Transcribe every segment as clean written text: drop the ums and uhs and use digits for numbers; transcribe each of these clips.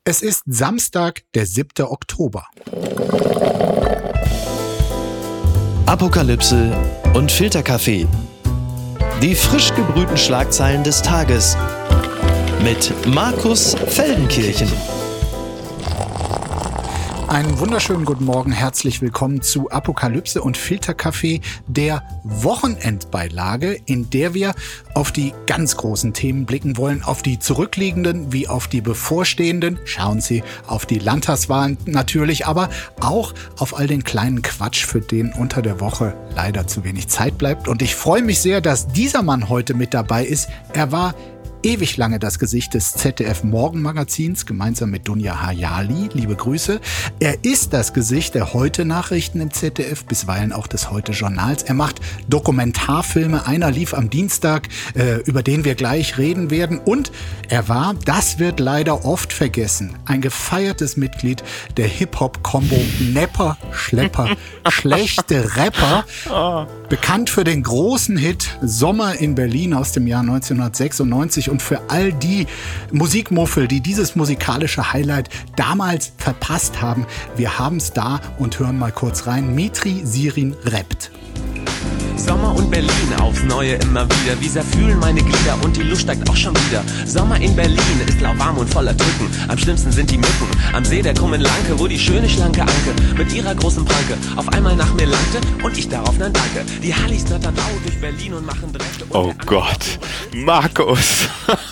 Es ist Samstag, der 7. Oktober. Apokalypse und Filterkaffee. Die frisch gebrühten Schlagzeilen des Tages mit Markus Feldenkirchen. Einen wunderschönen guten Morgen, herzlich willkommen zu Apokalypse und Filterkaffee, der Wochenendbeilage, in der wir auf die ganz großen Themen blicken wollen, auf die zurückliegenden wie auf die bevorstehenden. Schauen Sie auf die Landtagswahlen natürlich, aber auch auf all den kleinen Quatsch, für den unter der Woche leider zu wenig Zeit bleibt. Und ich freue mich sehr, dass dieser Mann heute mit dabei ist. Er war ewig lange das Gesicht des ZDF-Morgenmagazins, gemeinsam mit Dunja Hayali. Liebe Grüße. Er ist das Gesicht der Heute-Nachrichten im ZDF, bisweilen auch des Heute-Journals. Er macht Dokumentarfilme. Einer lief am Dienstag, über den wir gleich reden werden. Und er war, das wird leider oft vergessen, ein gefeiertes Mitglied der Hip-Hop-Kombo Nepper, Schlepper, schlechte Rapper. Bekannt für den großen Hit Sommer in Berlin aus dem Jahr 1996. Und für all die Musikmuffel, die dieses musikalische Highlight damals verpasst haben, wir haben es da und hören mal kurz rein. Mitri Sirin rappt. Sommer und Berlin aufs Neue immer wieder. Wie sehr fühlen meine Glieder und die Lust steigt auch schon wieder. Sommer in Berlin ist lauwarm und voller Tücken. Am schlimmsten sind die Mücken am See der krummen Lanke, wo die schöne schlanke Anke mit ihrer großen Pranke auf einmal nach mir langte und ich darauf dann danke. Die Hallis knattern laut durch Berlin und machen Dreck. Oh Gott, Markus,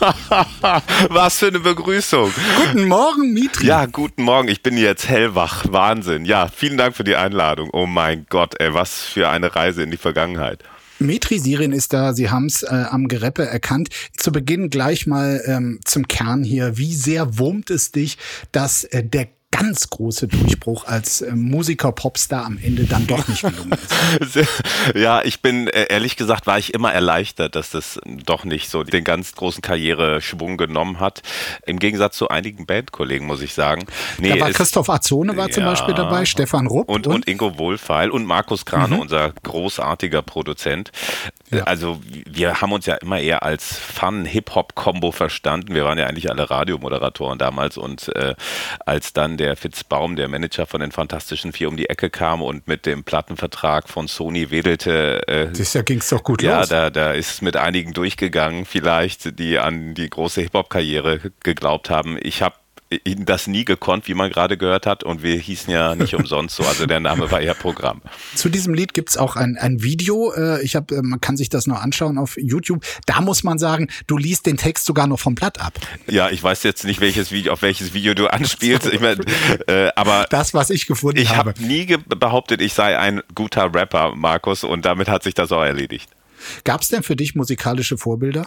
was für eine Begrüßung. Guten Morgen, Mitri. Ja, guten Morgen, ich bin jetzt hellwach, Wahnsinn. Ja, vielen Dank für die Einladung. Oh mein Gott, ey, was für eine Reise in die Vergangenheit. Mitri Sirin ist da, Sie haben es am Gereppe erkannt. Zu Beginn gleich mal zum Kern hier. Wie sehr wurmt es dich, dass der ganz große Durchbruch als Musiker, Popstar am Ende dann doch nicht gelungen ist? Ja, ich bin, ehrlich gesagt, war ich immer erleichtert, dass das doch nicht so den ganz großen Karriereschwung genommen hat. Im Gegensatz zu einigen Bandkollegen, muss ich sagen. Nee, da war Christoph Azone war zum Beispiel dabei, Stefan Rupp. Und Ingo Wohlfeil und Markus Krane, unser großartiger Produzent. Ja. Also wir haben uns ja immer eher als Fun-Hip-Hop-Kombo verstanden. Wir waren ja eigentlich alle Radiomoderatoren damals und als dann der Fitz Baum, der Manager von den Fantastischen Vier, um die Ecke kam und mit dem Plattenvertrag von Sony wedelte. Sicher ging's doch gut los. Ja, da ist mit einigen durchgegangen vielleicht, die an die große Hip-Hop-Karriere geglaubt haben. Ich habe das nie gekonnt, wie man gerade gehört hat, und wir hießen ja nicht umsonst so, also der Name war ja Programm. Zu diesem Lied gibt's auch ein Video, man kann sich das noch anschauen auf YouTube, da muss man sagen, du liest den Text sogar noch vom Blatt ab. Ja, ich weiß jetzt nicht, auf welches Video du anspielst, ich mein, aber das, was ich gefunden habe. Ich habe nie behauptet, ich sei ein guter Rapper, Markus, und damit hat sich das auch erledigt. Gab's denn für dich musikalische Vorbilder?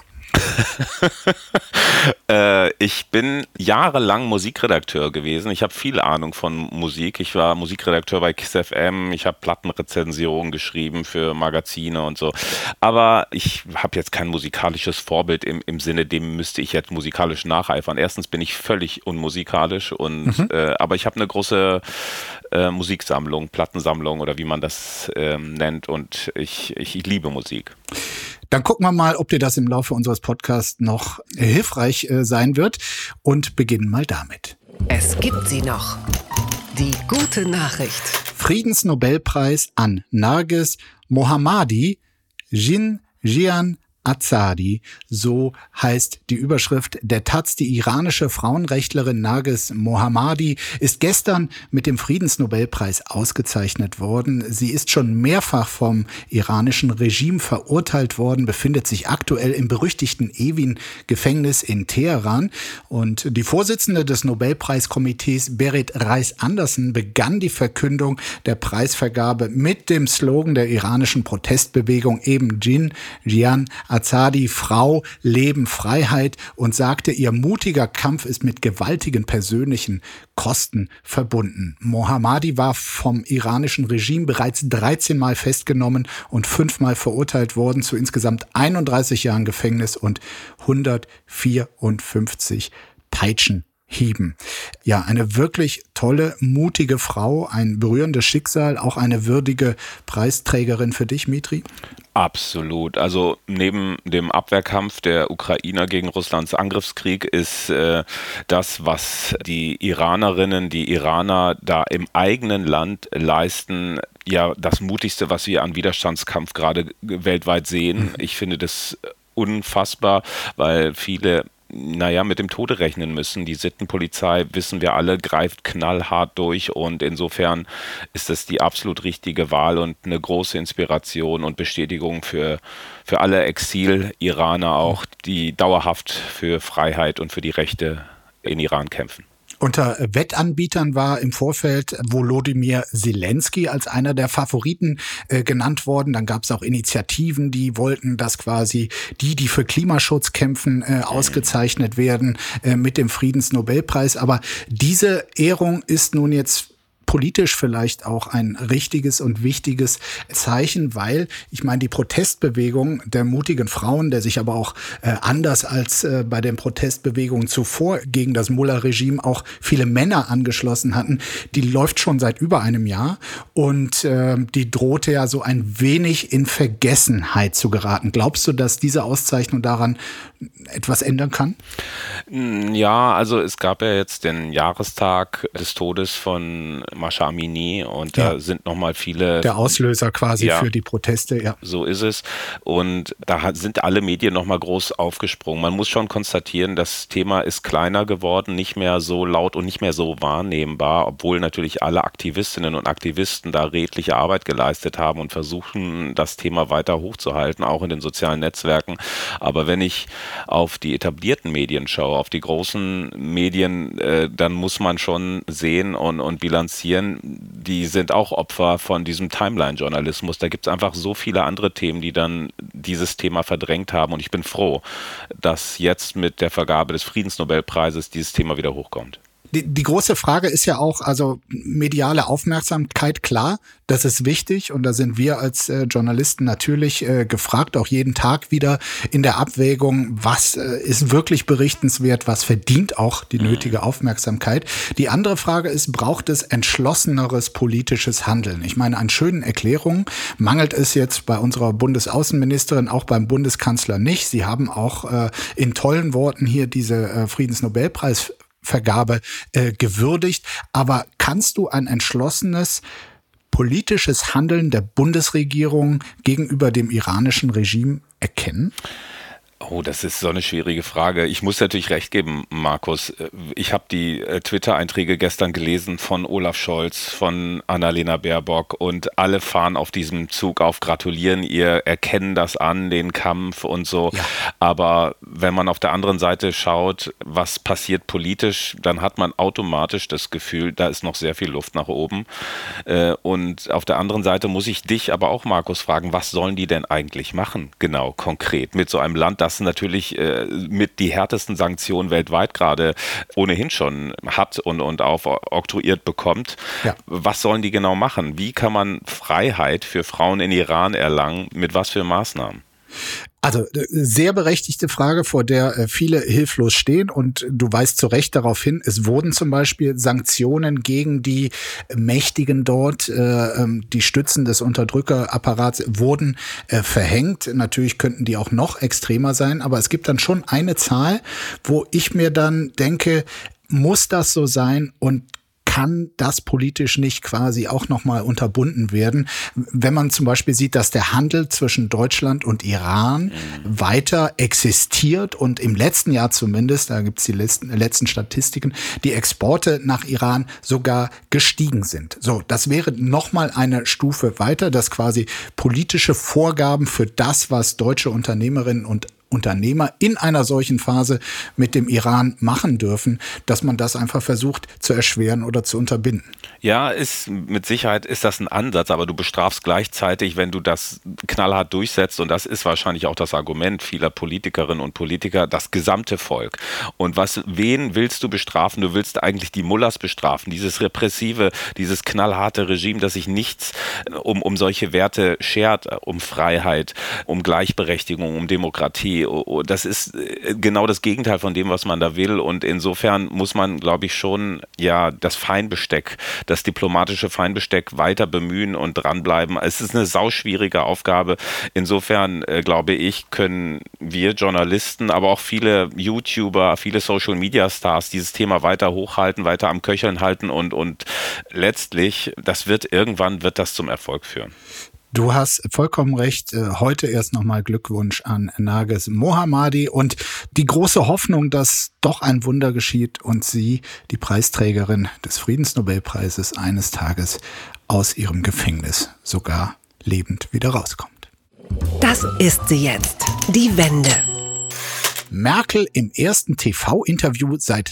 Ich bin jahrelang Musikredakteur gewesen. Ich habe viel Ahnung von Musik. Ich war Musikredakteur bei KISS FM. Ich habe Plattenrezensionen geschrieben für Magazine und so. Aber ich habe jetzt kein musikalisches Vorbild im Sinne, dem müsste ich jetzt musikalisch nacheifern. Erstens bin ich völlig unmusikalisch und aber ich habe eine große Musiksammlung, Plattensammlung oder wie man das nennt, und ich liebe Musik. Dann gucken wir mal, ob dir das im Laufe unseres Podcasts noch hilfreich sein wird, und beginnen mal damit. Es gibt sie noch. Die gute Nachricht. Friedensnobelpreis an Narges Mohammadi Jinjian Azadi, so heißt die Überschrift der Taz. Die iranische Frauenrechtlerin Narges Mohammadi ist gestern mit dem Friedensnobelpreis ausgezeichnet worden. Sie ist schon mehrfach vom iranischen Regime verurteilt worden, befindet sich aktuell im berüchtigten Evin-Gefängnis in Teheran. Und die Vorsitzende des Nobelpreiskomitees, Berit Reiss-Andersen, begann die Verkündung der Preisvergabe mit dem Slogan der iranischen Protestbewegung, eben Jinjian Azadi, Frau, Leben, Freiheit, und sagte, ihr mutiger Kampf ist mit gewaltigen persönlichen Kosten verbunden. Mohammadi war vom iranischen Regime bereits 13 Mal festgenommen und 5 Mal verurteilt worden zu insgesamt 31 Jahren Gefängnis und 154 Peitschenhieben. Ja, eine wirklich tolle, mutige Frau, ein berührendes Schicksal, auch eine würdige Preisträgerin für dich, Mitri? Absolut. Also neben dem Abwehrkampf der Ukrainer gegen Russlands Angriffskrieg ist das, was die Iranerinnen, die Iraner da im eigenen Land leisten, ja das Mutigste, was wir an Widerstandskampf gerade weltweit sehen. Ich finde das unfassbar, weil viele mit dem Tode rechnen müssen. Die Sittenpolizei, wissen wir alle, greift knallhart durch und insofern ist es die absolut richtige Wahl und eine große Inspiration und Bestätigung für alle Exil-Iraner auch, die dauerhaft für Freiheit und für die Rechte in Iran kämpfen. Unter Wettanbietern war im Vorfeld Volodymyr Zelensky als einer der Favoriten genannt worden. Dann gab es auch Initiativen, die wollten, dass quasi die für Klimaschutz kämpfen, ausgezeichnet werden mit dem Friedensnobelpreis. Aber diese Ehrung ist nun jetzt politisch vielleicht auch ein richtiges und wichtiges Zeichen, weil, ich meine, die Protestbewegung der mutigen Frauen, der sich aber auch anders als bei den Protestbewegungen zuvor gegen das Mullah-Regime auch viele Männer angeschlossen hatten, die läuft schon seit über einem Jahr und die drohte ja so ein wenig in Vergessenheit zu geraten. Glaubst du, dass diese Auszeichnung daran etwas ändern kann? Ja, also es gab ja jetzt den Jahrestag des Todes von Masha Amini und da sind nochmal viele... Der Auslöser quasi für die Proteste, ja. So ist es und da sind alle Medien nochmal groß aufgesprungen. Man muss schon konstatieren, das Thema ist kleiner geworden, nicht mehr so laut und nicht mehr so wahrnehmbar, obwohl natürlich alle Aktivistinnen und Aktivisten da redliche Arbeit geleistet haben und versuchen, das Thema weiter hochzuhalten, auch in den sozialen Netzwerken. Aber wenn ich auf die etablierten Medien schaue, auf die großen Medien, dann muss man schon sehen und bilanzieren, die sind auch Opfer von diesem Timeline-Journalismus. Da gibt es einfach so viele andere Themen, die dann dieses Thema verdrängt haben. Und ich bin froh, dass jetzt mit der Vergabe des Friedensnobelpreises dieses Thema wieder hochkommt. Die große Frage ist ja auch, also mediale Aufmerksamkeit, klar, das ist wichtig und da sind wir als Journalisten natürlich gefragt, auch jeden Tag wieder in der Abwägung, was ist wirklich berichtenswert, was verdient auch die nötige Aufmerksamkeit. Die andere Frage ist, braucht es entschlosseneres politisches Handeln? Ich meine, an schönen Erklärungen mangelt es jetzt bei unserer Bundesaußenministerin, auch beim Bundeskanzler nicht. Sie haben auch in tollen Worten hier diese Friedensnobelpreisvergabe gewürdigt. Aber kannst du ein entschlossenes politisches Handeln der Bundesregierung gegenüber dem iranischen Regime erkennen? Oh, das ist so eine schwierige Frage. Ich muss natürlich recht geben, Markus. Ich habe die Twitter-Einträge gestern gelesen von Olaf Scholz, von Annalena Baerbock und alle fahren auf diesem Zug auf, gratulieren ihr, erkennen das an, den Kampf und so. Ja. Aber wenn man auf der anderen Seite schaut, was passiert politisch, dann hat man automatisch das Gefühl, da ist noch sehr viel Luft nach oben. Und auf der anderen Seite muss ich dich aber auch, Markus, fragen, was sollen die denn eigentlich machen, genau, konkret, mit so einem Land, das natürlich mit die härtesten Sanktionen weltweit gerade ohnehin schon hat und oktroyiert bekommt. Ja. Was sollen die genau machen? Wie kann man Freiheit für Frauen in Iran erlangen? Mit was für Maßnahmen? Also sehr berechtigte Frage, vor der viele hilflos stehen und du weist zu Recht darauf hin, es wurden zum Beispiel Sanktionen gegen die Mächtigen dort, die Stützen des Unterdrückerapparats wurden verhängt. Natürlich könnten die auch noch extremer sein, aber es gibt dann schon eine Zahl, wo ich mir dann denke, muss das so sein und kann das politisch nicht quasi auch nochmal unterbunden werden, wenn man zum Beispiel sieht, dass der Handel zwischen Deutschland und Iran weiter existiert und im letzten Jahr zumindest, da gibt es die letzten Statistiken, die Exporte nach Iran sogar gestiegen sind. So, das wäre nochmal eine Stufe weiter, dass quasi politische Vorgaben für das, was deutsche Unternehmerinnen und Unternehmer in einer solchen Phase mit dem Iran machen dürfen, dass man das einfach versucht zu erschweren oder zu unterbinden. Ja, mit Sicherheit ist das ein Ansatz, aber du bestrafst gleichzeitig, wenn du das knallhart durchsetzt, und das ist wahrscheinlich auch das Argument vieler Politikerinnen und Politiker, das gesamte Volk. Und wen willst du bestrafen? Du willst eigentlich die Mullahs bestrafen, dieses repressive, dieses knallharte Regime, das sich nichts um solche Werte schert, um Freiheit, um Gleichberechtigung, um Demokratie. das ist genau das Gegenteil von dem, was man da will. Und insofern muss man, glaube ich, schon das Feinbesteck, das diplomatische Feinbesteck weiter bemühen und dranbleiben. Es ist eine sauschwierige Aufgabe. Insofern, glaube ich, können wir Journalisten, aber auch viele YouTuber, viele Social-Media-Stars dieses Thema weiter hochhalten, weiter am Köcheln halten und letztlich, irgendwann wird das zum Erfolg führen. Du hast vollkommen recht. Heute erst nochmal Glückwunsch an Narges Mohammadi und die große Hoffnung, dass doch ein Wunder geschieht und sie, die Preisträgerin des Friedensnobelpreises, eines Tages aus ihrem Gefängnis sogar lebend wieder rauskommt. Das ist sie jetzt, die Wende. Merkel im ersten TV-Interview seit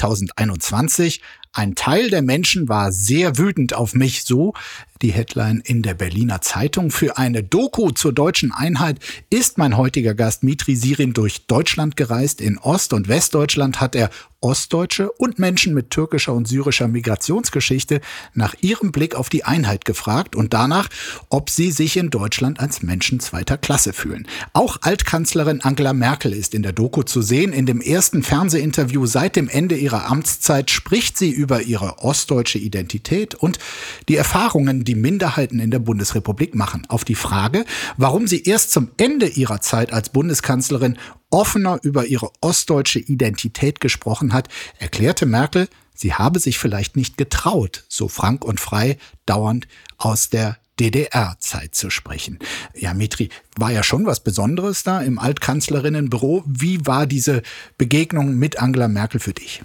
2021. Ein Teil der Menschen war sehr wütend auf mich, so die Headline in der Berliner Zeitung. Für eine Doku zur deutschen Einheit ist mein heutiger Gast Mitri Sirin durch Deutschland gereist. In Ost- und Westdeutschland hat er Ostdeutsche und Menschen mit türkischer und syrischer Migrationsgeschichte nach ihrem Blick auf die Einheit gefragt und danach, ob sie sich in Deutschland als Menschen zweiter Klasse fühlen. Auch Altkanzlerin Angela Merkel ist in der Doku zu sehen. In dem ersten Fernsehinterview seit dem Ende ihrer Amtszeit spricht sie über ihre ostdeutsche Identität und die Erfahrungen, die Minderheiten in der Bundesrepublik machen. Auf die Frage, warum sie erst zum Ende ihrer Zeit als Bundeskanzlerin offener über ihre ostdeutsche Identität gesprochen hat, erklärte Merkel, sie habe sich vielleicht nicht getraut, so frank und frei dauernd aus der DDR-Zeit zu sprechen. Ja, Mitri, war ja schon was Besonderes da im Altkanzlerinnenbüro. Wie war diese Begegnung mit Angela Merkel für dich?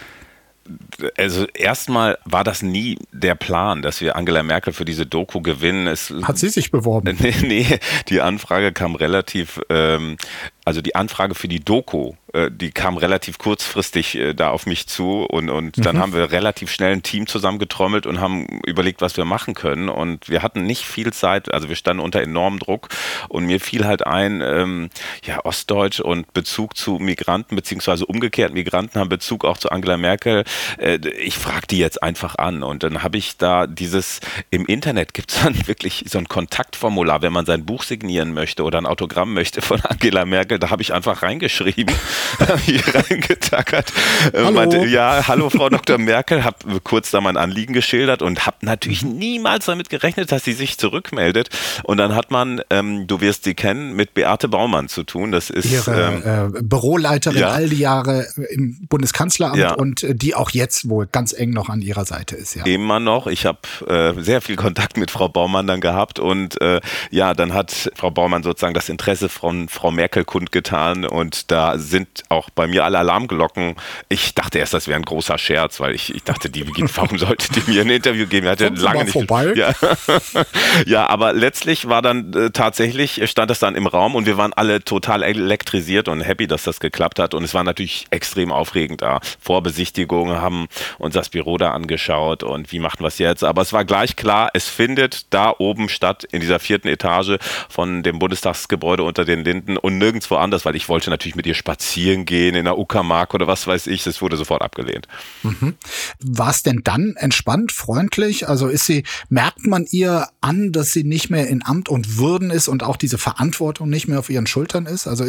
Also erstmal war das nie der Plan, dass wir Angela Merkel für diese Doku gewinnen. Hat sie sich beworben? Nee, die Anfrage kam relativ, also die Anfrage für die Doku, die kam relativ kurzfristig da auf mich zu und dann haben wir relativ schnell ein Team zusammengetrommelt und haben überlegt, was wir machen können und wir hatten nicht viel Zeit, also wir standen unter enormem Druck und mir fiel halt ein, Ostdeutsch und Bezug zu Migranten, beziehungsweise umgekehrt, Migranten haben Bezug auch zu Angela Merkel. Ich frage die jetzt einfach an und dann habe ich da im Internet gibt es dann wirklich so ein Kontaktformular, wenn man sein Buch signieren möchte oder ein Autogramm möchte von Angela Merkel, da habe ich einfach reingeschrieben, hier reingetackert. Hallo. Meinte, ja, hallo Frau Dr. Merkel, habe kurz da mein Anliegen geschildert und habe natürlich niemals damit gerechnet, dass sie sich zurückmeldet. Und dann hat man, du wirst sie kennen, mit Beate Baumann zu tun. Das ist ihre Büroleiterin all die Jahre im Bundeskanzleramt und die auch jetzt wohl ganz eng noch an ihrer Seite ist. Ja. Immer noch. Ich habe sehr viel Kontakt mit Frau Baumann dann gehabt und dann hat Frau Baumann sozusagen das Interesse von Frau Merkel kundgetan und da sind auch bei mir alle Alarmglocken. Ich dachte erst, das wäre ein großer Scherz, weil ich dachte, warum sollte die mir ein Interview geben? Hatte lange nicht vorbei. Ja, aber letztlich war dann stand das dann im Raum und wir waren alle total elektrisiert und happy, dass das geklappt hat und es war natürlich extrem aufregend da. Vorbesichtigungen, haben uns das Büro da angeschaut und wie machen wir es jetzt? Aber es war gleich klar, es findet da oben statt, in dieser 4. Etage von dem Bundestagsgebäude unter den Linden und nirgendwo anders, weil ich wollte natürlich mit ihr spazieren gehen in der Uckermark oder was weiß ich. Das wurde sofort abgelehnt. War es denn dann entspannt, freundlich? Also merkt man ihr an, dass sie nicht mehr in Amt und Würden ist und auch diese Verantwortung nicht mehr auf ihren Schultern ist? Also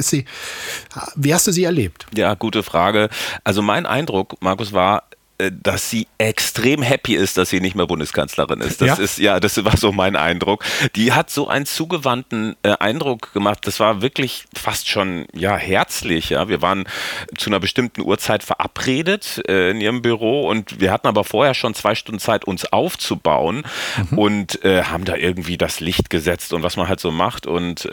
wie hast du sie erlebt? Ja, gute Frage. Also mein Eindruck, Markus, war, dass sie extrem happy ist, dass sie nicht mehr Bundeskanzlerin ist. Das war so mein Eindruck. Die hat so einen zugewandten Eindruck gemacht. Das war wirklich fast schon herzlich. Ja, wir waren zu einer bestimmten Uhrzeit verabredet in ihrem Büro und wir hatten aber vorher schon 2 Stunden Zeit, uns aufzubauen und haben da irgendwie das Licht gesetzt und was man halt so macht und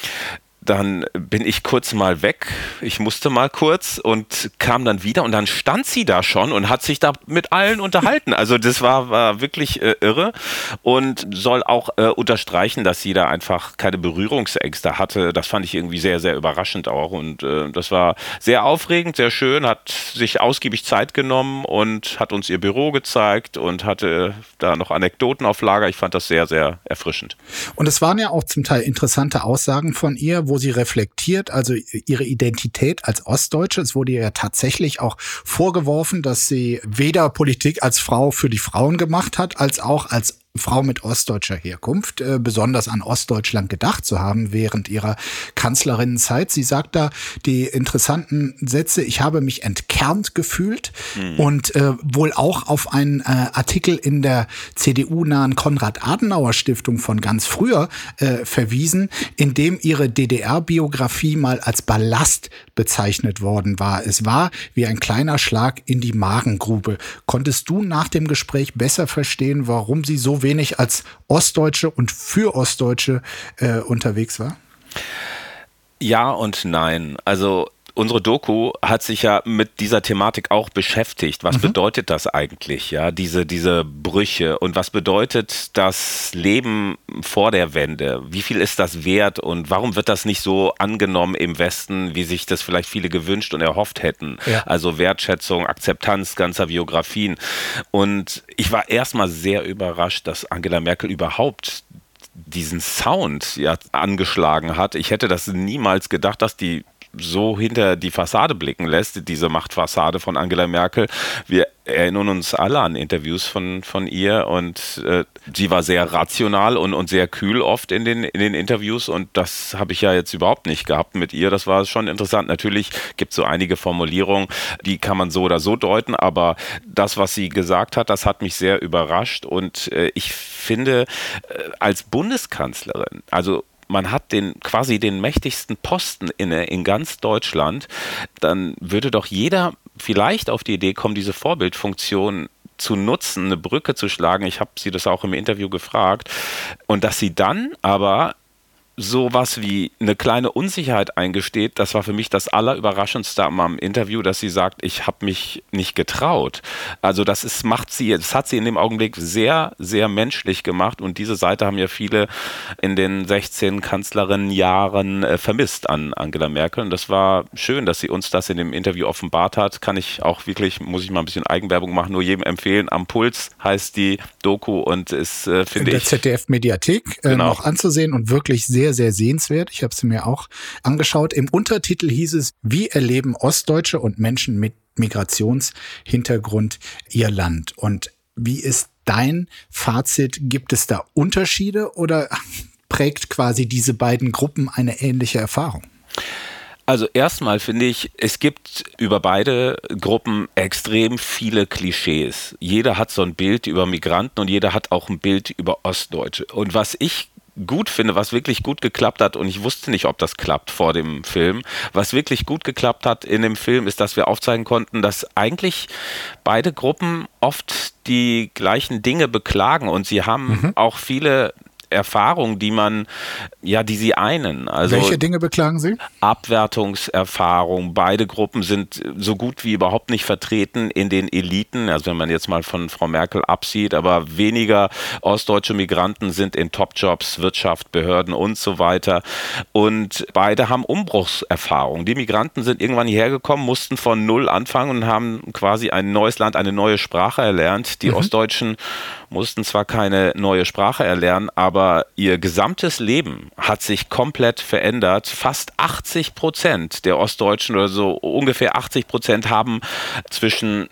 dann bin ich kurz mal weg, ich musste mal kurz und kam dann wieder und dann stand sie da schon und hat sich da mit allen unterhalten. Also das war wirklich irre und soll auch unterstreichen, dass sie da einfach keine Berührungsängste hatte. Das fand ich irgendwie sehr, sehr überraschend auch und das war sehr aufregend, sehr schön, hat sich ausgiebig Zeit genommen und hat uns ihr Büro gezeigt und hatte da noch Anekdoten auf Lager. Ich fand das sehr, sehr erfrischend. Und es waren ja auch zum Teil interessante Aussagen von ihr, wo sie reflektiert, also ihre Identität als Ostdeutsche. Es wurde ihr ja tatsächlich auch vorgeworfen, dass sie weder Politik als Frau für die Frauen gemacht hat, als auch als Frau mit ostdeutscher Herkunft, besonders an Ostdeutschland gedacht zu haben während ihrer Kanzlerinnenzeit. Sie sagt da die interessanten Sätze: Ich habe mich entkernt gefühlt und wohl auch auf einen Artikel in der CDU-nahen Konrad-Adenauer-Stiftung von ganz früher verwiesen, in dem ihre DDR-Biografie mal als Ballast bezeichnet worden war. Es war wie ein kleiner Schlag in die Magengrube. Konntest du nach dem Gespräch besser verstehen, warum sie so wenig als Ostdeutsche und für Ostdeutsche unterwegs war? Ja und nein. Also unsere Doku hat sich ja mit dieser Thematik auch beschäftigt. Was bedeutet das eigentlich, ja, diese Brüche, und was bedeutet das Leben vor der Wende? Wie viel ist das wert und warum wird das nicht so angenommen im Westen, wie sich das vielleicht viele gewünscht und erhofft hätten? Ja. Also Wertschätzung, Akzeptanz ganzer Biografien. Und ich war erstmal sehr überrascht, dass Angela Merkel überhaupt diesen Sound ja angeschlagen hat. Ich hätte das niemals gedacht, dass die so hinter die Fassade blicken lässt, diese Machtfassade von Angela Merkel. Wir erinnern uns alle an Interviews von ihr, und sie war sehr rational und sehr kühl oft in den Interviews, und das habe ich ja jetzt überhaupt nicht gehabt mit ihr. Das war schon interessant. Natürlich gibt es so einige Formulierungen, die kann man so oder so deuten, aber das, was sie gesagt hat, das hat mich sehr überrascht, und ich finde, als Bundeskanzlerin, also man hat quasi den mächtigsten Posten inne in ganz Deutschland, dann würde doch jeder vielleicht auf die Idee kommen, diese Vorbildfunktion zu nutzen, eine Brücke zu schlagen. Ich habe sie das auch im Interview gefragt. Und dass sie dann aber sowas wie eine kleine Unsicherheit eingesteht, das war für mich das Allerüberraschendste am Interview, dass sie sagt, ich habe mich nicht getraut. Also das hat sie in dem Augenblick sehr, sehr menschlich gemacht, und diese Seite haben ja viele in den 16 Kanzlerinnenjahren vermisst an Angela Merkel, und das war schön, dass sie uns das in dem Interview offenbart hat. Kann ich auch wirklich, muss ich mal ein bisschen Eigenwerbung machen, nur jedem empfehlen. Am Puls heißt die Doku, und ist, finde ich, in der ZDF-Mediathek noch anzusehen und wirklich sehr, sehr sehenswert. Ich habe sie mir auch angeschaut. Im Untertitel hieß es: Wie erleben Ostdeutsche und Menschen mit Migrationshintergrund ihr Land? Und wie ist dein Fazit? Gibt es da Unterschiede oder prägt quasi diese beiden Gruppen eine ähnliche Erfahrung? Also erstmal finde ich, es gibt über beide Gruppen extrem viele Klischees. Jeder hat so ein Bild über Migranten und jeder hat auch ein Bild über Ostdeutsche. Und was ich gut finde, was wirklich gut geklappt hat, und ich wusste nicht, ob das klappt vor dem Film, was wirklich gut geklappt hat in dem Film, ist, dass wir aufzeigen konnten, dass eigentlich beide Gruppen oft die gleichen Dinge beklagen, und sie haben auch viele Erfahrungen, die sie einen. Also welche Dinge beklagen Sie? Abwertungserfahrung. Beide Gruppen sind so gut wie überhaupt nicht vertreten in den Eliten. Also wenn man jetzt mal von Frau Merkel absieht, aber weniger ostdeutsche Migranten sind in Topjobs, Wirtschaft, Behörden und so weiter. Und beide haben Umbruchserfahrung. Die Migranten sind irgendwann hierher gekommen, mussten von Null anfangen und haben quasi ein neues Land, eine neue Sprache erlernt. Die Ostdeutschen mussten zwar keine neue Sprache erlernen, aber ihr gesamtes Leben hat sich komplett verändert. Fast 80% der Ostdeutschen, oder so ungefähr 80%, haben zwischen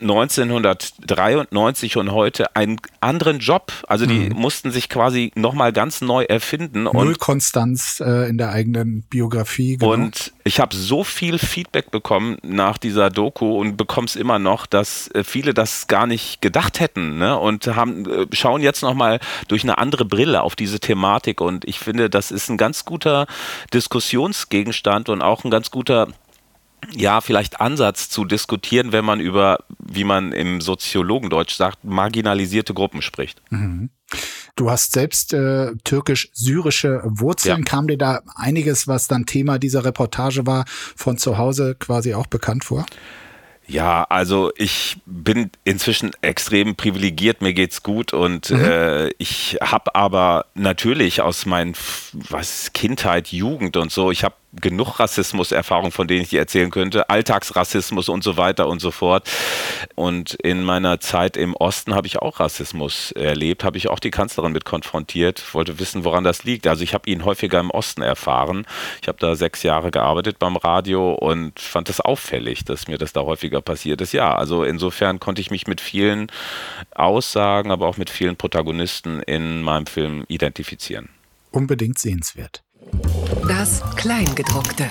1993 und heute einen anderen Job. Also die mussten sich quasi nochmal ganz neu erfinden. Null Konstanz in der eigenen Biografie. Genau. Und ich habe so viel Feedback bekommen nach dieser Doku und bekomme es immer noch, dass viele das gar nicht gedacht hätten, ne? Und schauen jetzt nochmal durch eine andere Brille auf diese Thematik, und ich finde, das ist ein ganz guter Diskussionsgegenstand und auch ein ganz guter, ja, vielleicht Ansatz zu diskutieren, wenn man über, wie man im Soziologendeutsch sagt, marginalisierte Gruppen spricht. Mhm. Du hast selbst türkisch-syrische Wurzeln. Ja. Kam dir da einiges, was dann Thema dieser Reportage war, von zu Hause quasi auch bekannt vor? Ja, also ich bin inzwischen extrem privilegiert, mir geht's gut, und ich habe aber natürlich aus meinen Kindheit, Jugend und so, ich habe genug Rassismuserfahrungen, von denen ich dir erzählen könnte, Alltagsrassismus und so weiter und so fort. Und in meiner Zeit im Osten habe ich auch Rassismus erlebt, habe ich auch die Kanzlerin mit konfrontiert, wollte wissen, woran das liegt. Also ich habe ihn häufiger im Osten erfahren. Ich habe da 6 Jahre gearbeitet beim Radio und fand es auffällig, dass mir das da häufiger passiert ist. Ja, also insofern konnte ich mich mit vielen Aussagen, aber auch mit vielen Protagonisten in meinem Film identifizieren. Unbedingt sehenswert. Das Kleingedruckte.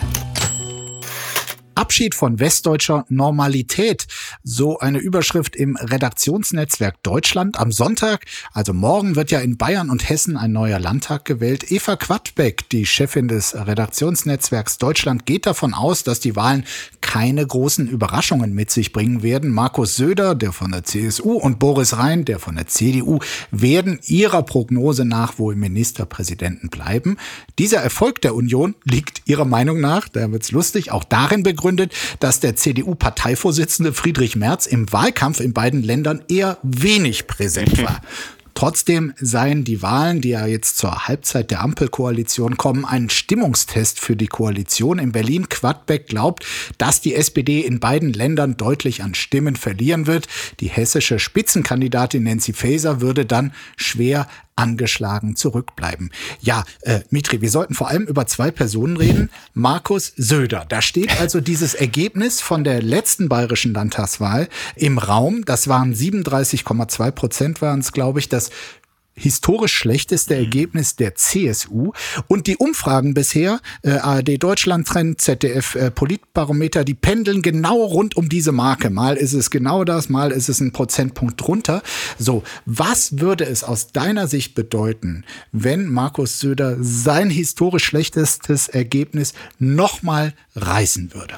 Abschied von westdeutscher Normalität. So eine Überschrift im Redaktionsnetzwerk Deutschland. Am Sonntag, also morgen, wird ja in Bayern und Hessen ein neuer Landtag gewählt. Eva Quadbeck, die Chefin des Redaktionsnetzwerks Deutschland, geht davon aus, dass die Wahlen keine großen Überraschungen mit sich bringen werden. Markus Söder, der von der CSU, und Boris Rhein, der von der CDU, werden ihrer Prognose nach wohl Ministerpräsidenten bleiben. Dieser Erfolg der Union liegt ihrer Meinung nach, da wird's lustig, auch darin begründet, dass der CDU-Parteivorsitzende Friedrich Merz im Wahlkampf in beiden Ländern eher wenig präsent war. Trotzdem seien die Wahlen, die ja jetzt zur Halbzeit der Ampelkoalition kommen, ein Stimmungstest für die Koalition in Berlin. Quadbeck glaubt, dass die SPD in beiden Ländern deutlich an Stimmen verlieren wird. Die hessische Spitzenkandidatin Nancy Faeser würde dann schwer angeschlagen zurückbleiben. Ja, Mitri, wir sollten vor allem über 2 Personen reden. Markus Söder. Da steht also dieses Ergebnis von der letzten bayerischen Landtagswahl im Raum. Das waren 37,2%, waren es, glaube ich, das historisch schlechteste Ergebnis der CSU. Und die Umfragen bisher, ARD Deutschland Trend, ZDF Politbarometer, die pendeln genau rund um diese Marke. Mal ist es genau das, mal ist es ein Prozentpunkt drunter. So, was würde es aus deiner Sicht bedeuten, wenn Markus Söder sein historisch schlechtestes Ergebnis nochmal reißen würde?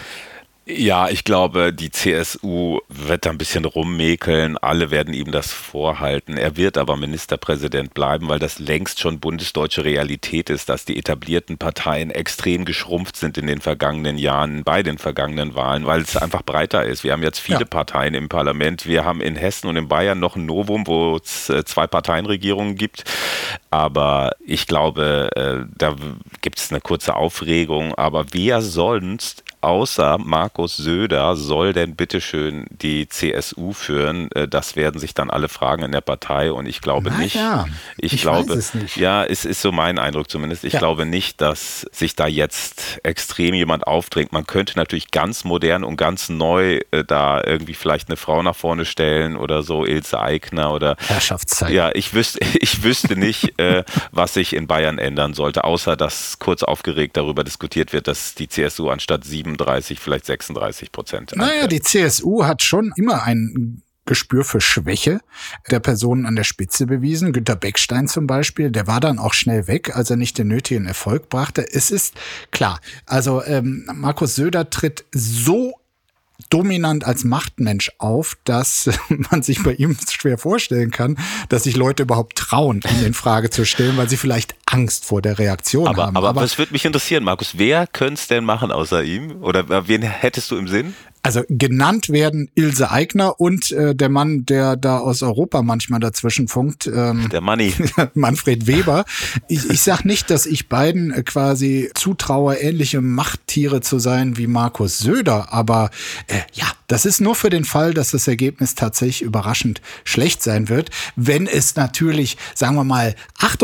Ja, ich glaube, die CSU wird da ein bisschen rummäkeln. Alle werden ihm das vorhalten. Er wird aber Ministerpräsident bleiben, weil das längst schon bundesdeutsche Realität ist, dass die etablierten Parteien extrem geschrumpft sind in den vergangenen Jahren, bei den vergangenen Wahlen, weil es einfach breiter ist. Wir haben jetzt viele Parteien im Parlament. Wir haben in Hessen und in Bayern noch ein Novum, wo es 2 Parteienregierungen gibt. Aber ich glaube, da gibt es eine kurze Aufregung. Aber wer sonst außer Markus Söder soll denn bitteschön die CSU führen? Das werden sich dann alle fragen in der Partei und ich glaube nicht. Ja, ich glaube, weiß es nicht. Ja, es ist so mein Eindruck zumindest. Ich glaube nicht, dass sich da jetzt extrem jemand aufdrängt. Man könnte natürlich ganz modern und ganz neu da irgendwie vielleicht eine Frau nach vorne stellen oder so, Ilse Aigner oder Herrschaftszeit. Ja, ich wüsste nicht, was sich in Bayern ändern sollte, außer dass kurz aufgeregt darüber diskutiert wird, dass die CSU anstatt 37, vielleicht 36%. Naja, die CSU hat schon immer ein Gespür für Schwäche der Personen an der Spitze bewiesen. Günter Beckstein zum Beispiel, der war dann auch schnell weg, als er nicht den nötigen Erfolg brachte. Es ist klar, also Markus Söder tritt so dominant als Machtmensch auf, dass man sich bei ihm schwer vorstellen kann, dass sich Leute überhaupt trauen, ihn in Frage zu stellen, weil sie vielleicht Angst vor der Reaktion haben. Aber das würde mich interessieren, Markus. Wer könnte es denn machen außer ihm? Oder wen hättest du im Sinn? Also genannt werden Ilse Aigner und der Mann, der da aus Europa manchmal dazwischen funkt. Der Manni. Manfred Weber. Ich sag nicht, dass ich beiden quasi zutraue, ähnliche Machttiere zu sein wie Markus Söder, aber ja, das ist nur für den Fall, dass das Ergebnis tatsächlich überraschend schlecht sein wird. Wenn es natürlich, sagen wir mal,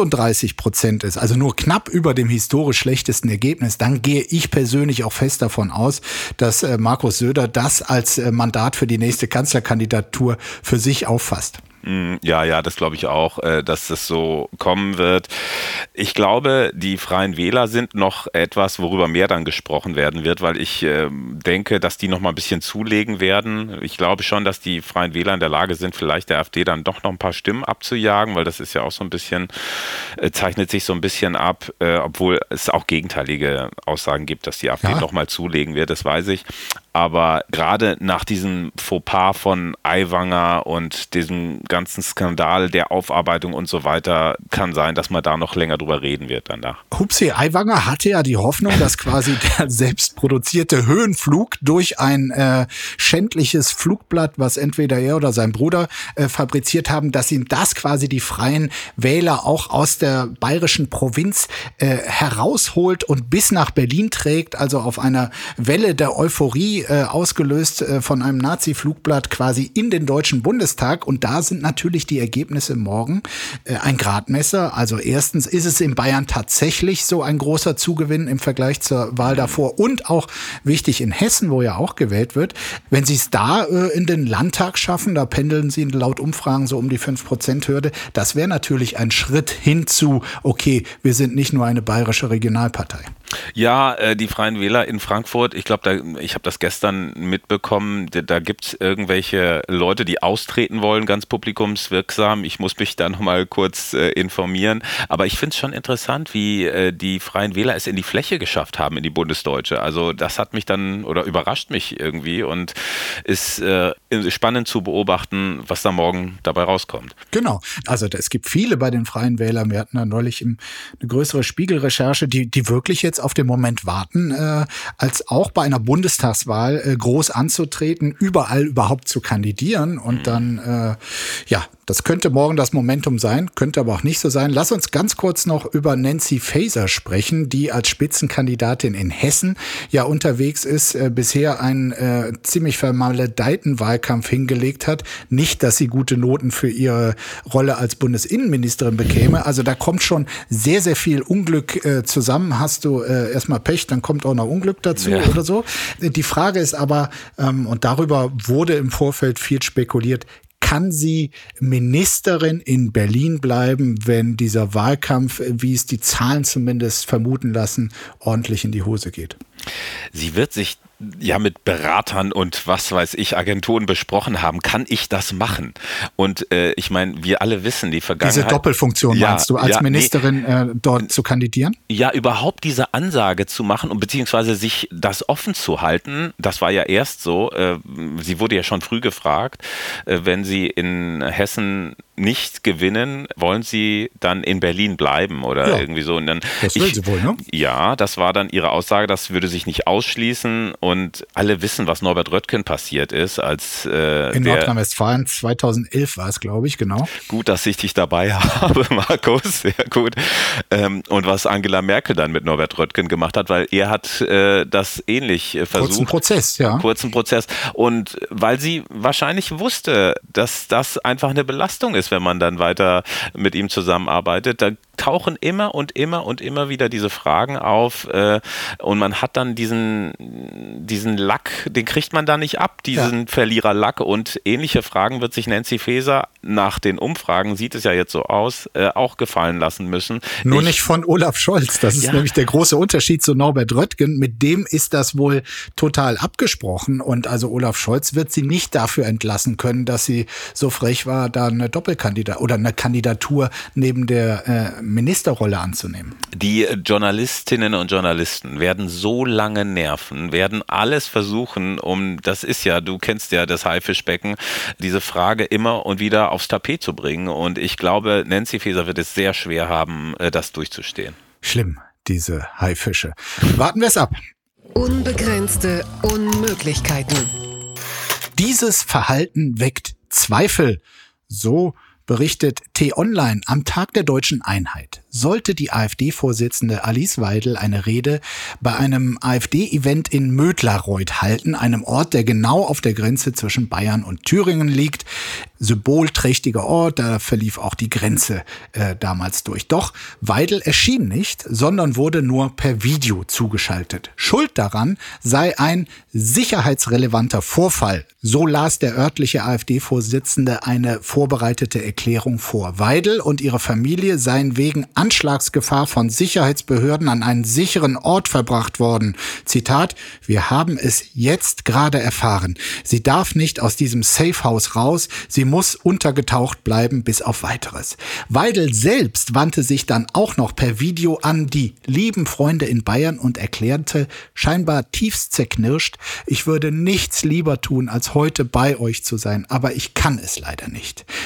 38% ist, also nur knapp über dem historisch schlechtesten Ergebnis, dann gehe ich persönlich auch fest davon aus, dass Markus Söder das als Mandat für die nächste Kanzlerkandidatur für sich auffasst. Ja, das glaube ich auch, dass das so kommen wird. Ich glaube, die Freien Wähler sind noch etwas, worüber mehr dann gesprochen werden wird, weil ich denke, dass die noch mal ein bisschen zulegen werden. Ich glaube schon, dass die Freien Wähler in der Lage sind, vielleicht der AfD dann doch noch ein paar Stimmen abzujagen, weil das ist ja auch so ein bisschen, zeichnet sich so ein bisschen ab, obwohl es auch gegenteilige Aussagen gibt, dass die AfD noch mal zulegen wird, das weiß ich. Aber gerade nach diesem Fauxpas von Aiwanger und diesem ganzen Skandal der Aufarbeitung und so weiter kann sein, dass man da noch länger drüber reden wird danach. Hupsi Aiwanger hatte ja die Hoffnung, dass quasi der selbstproduzierte Höhenflug durch ein schändliches Flugblatt, was entweder er oder sein Bruder fabriziert haben, dass ihm das quasi die Freien Wähler auch aus der bayerischen Provinz herausholt und bis nach Berlin trägt, also auf einer Welle der Euphorie ausgelöst von einem Nazi-Flugblatt quasi in den Deutschen Bundestag. Und da sind natürlich die Ergebnisse morgen ein Gradmesser. Also erstens ist es in Bayern tatsächlich so ein großer Zugewinn im Vergleich zur Wahl davor und auch wichtig in Hessen, wo ja auch gewählt wird. Wenn sie es da in den Landtag schaffen, da pendeln sie laut Umfragen so um die 5%-Hürde, das wäre natürlich ein Schritt hin zu, okay, wir sind nicht nur eine bayerische Regionalpartei. Ja, die Freien Wähler in Frankfurt, ich glaube, ich habe das gestern mitbekommen, da gibt es irgendwelche Leute, die austreten wollen, ganz publikumswirksam. Ich muss mich da nochmal kurz informieren. Aber ich finde es schon interessant, wie die Freien Wähler es in die Fläche geschafft haben, in die Bundesdeutsche. Also das hat mich dann, oder überrascht mich irgendwie und ist spannend zu beobachten, was da morgen dabei rauskommt. Genau, also es gibt viele bei den Freien Wählern. Wir hatten da neulich eine größere Spiegel-Recherche, die wirklich jetzt auf den Moment warten, als auch bei einer Bundestagswahl groß anzutreten, überall überhaupt zu kandidieren und dann, das könnte morgen das Momentum sein, könnte aber auch nicht so sein. Lass uns ganz kurz noch über Nancy Faeser sprechen, die als Spitzenkandidatin in Hessen ja unterwegs ist, bisher einen ziemlich vermaledeiten Wahlkampf hingelegt hat. Nicht, dass sie gute Noten für ihre Rolle als Bundesinnenministerin bekäme. Also da kommt schon sehr, sehr viel Unglück zusammen. Hast du erstmal Pech, dann kommt auch noch Unglück dazu oder so. Die Frage ist aber, und darüber wurde im Vorfeld viel spekuliert, kann sie Ministerin in Berlin bleiben, wenn dieser Wahlkampf, wie es die Zahlen zumindest vermuten lassen, ordentlich in die Hose geht? Sie wird sich ja mit Beratern und was weiß ich, Agenturen besprochen haben, kann ich das machen? Und ich meine, wir alle wissen, die Vergangenheit... Diese Doppelfunktion meinst du, als Ministerin dort zu kandidieren? Ja, überhaupt diese Ansage zu machen und beziehungsweise sich das offen zu halten, das war ja erst so, sie wurde ja schon früh gefragt, wenn sie in Hessen nicht gewinnen, wollen sie dann in Berlin bleiben oder irgendwie so. Und dann, das will sie wohl, ne? Ja, das war dann ihre Aussage, das würde sich nicht ausschließen und alle wissen, was Norbert Röttgen passiert ist. Als in Nordrhein-Westfalen 2011 war es, glaube ich, genau. Gut, dass ich dich dabei habe, Markus, sehr gut. Und was Angela Merkel dann mit Norbert Röttgen gemacht hat, weil er hat das ähnlich versucht. Kurzen Prozess, ja. Kurzen Prozess. Und weil sie wahrscheinlich wusste, dass das einfach eine Belastung ist, wenn man dann weiter mit ihm zusammenarbeitet, da tauchen immer und immer und immer wieder diese Fragen auf und man hat dann diesen Lack, den kriegt man da nicht ab, diesen Verliererlack und ähnliche Fragen wird sich Nancy Faeser nach den Umfragen, sieht es ja jetzt so aus, auch gefallen lassen müssen. Nur nicht von Olaf Scholz, das ist nämlich der große Unterschied zu Norbert Röttgen, mit dem ist das wohl total abgesprochen und also Olaf Scholz wird sie nicht dafür entlassen können, dass sie so frech war, da eine oder eine Kandidatur neben der Ministerrolle anzunehmen. Die Journalistinnen und Journalisten werden so lange nerven, werden alles versuchen, das ist ja, du kennst ja das Haifischbecken, diese Frage immer und wieder aufs Tapet zu bringen und ich glaube, Nancy Faeser wird es sehr schwer haben, das durchzustehen. Schlimm, diese Haifische. Warten wir es ab. Unbegrenzte Unmöglichkeiten. Dieses Verhalten weckt Zweifel. So berichtet T-Online. Am Tag der Deutschen Einheit sollte die AfD-Vorsitzende Alice Weidel eine Rede bei einem AfD-Event in Mödlareuth halten, einem Ort, der genau auf der Grenze zwischen Bayern und Thüringen liegt. Symbolträchtiger Ort, da verlief auch die Grenze damals durch. Doch Weidel erschien nicht, sondern wurde nur per Video zugeschaltet. Schuld daran sei ein sicherheitsrelevanter Vorfall. So las der örtliche AfD-Vorsitzende eine vorbereitete Erklärung vor. Weidel und ihre Familie seien wegen Anschlagsgefahr von Sicherheitsbehörden an einen sicheren Ort verbracht worden. Zitat: Wir haben es jetzt gerade erfahren. Sie darf nicht aus diesem Safehouse raus. Sie muss untergetaucht bleiben bis auf Weiteres. Weidel selbst wandte sich dann auch noch per Video an die lieben Freunde in Bayern und erklärte, scheinbar tiefst zerknirscht, ich würde nichts lieber tun, als heute bei euch zu sein, aber ich kann es leider nicht.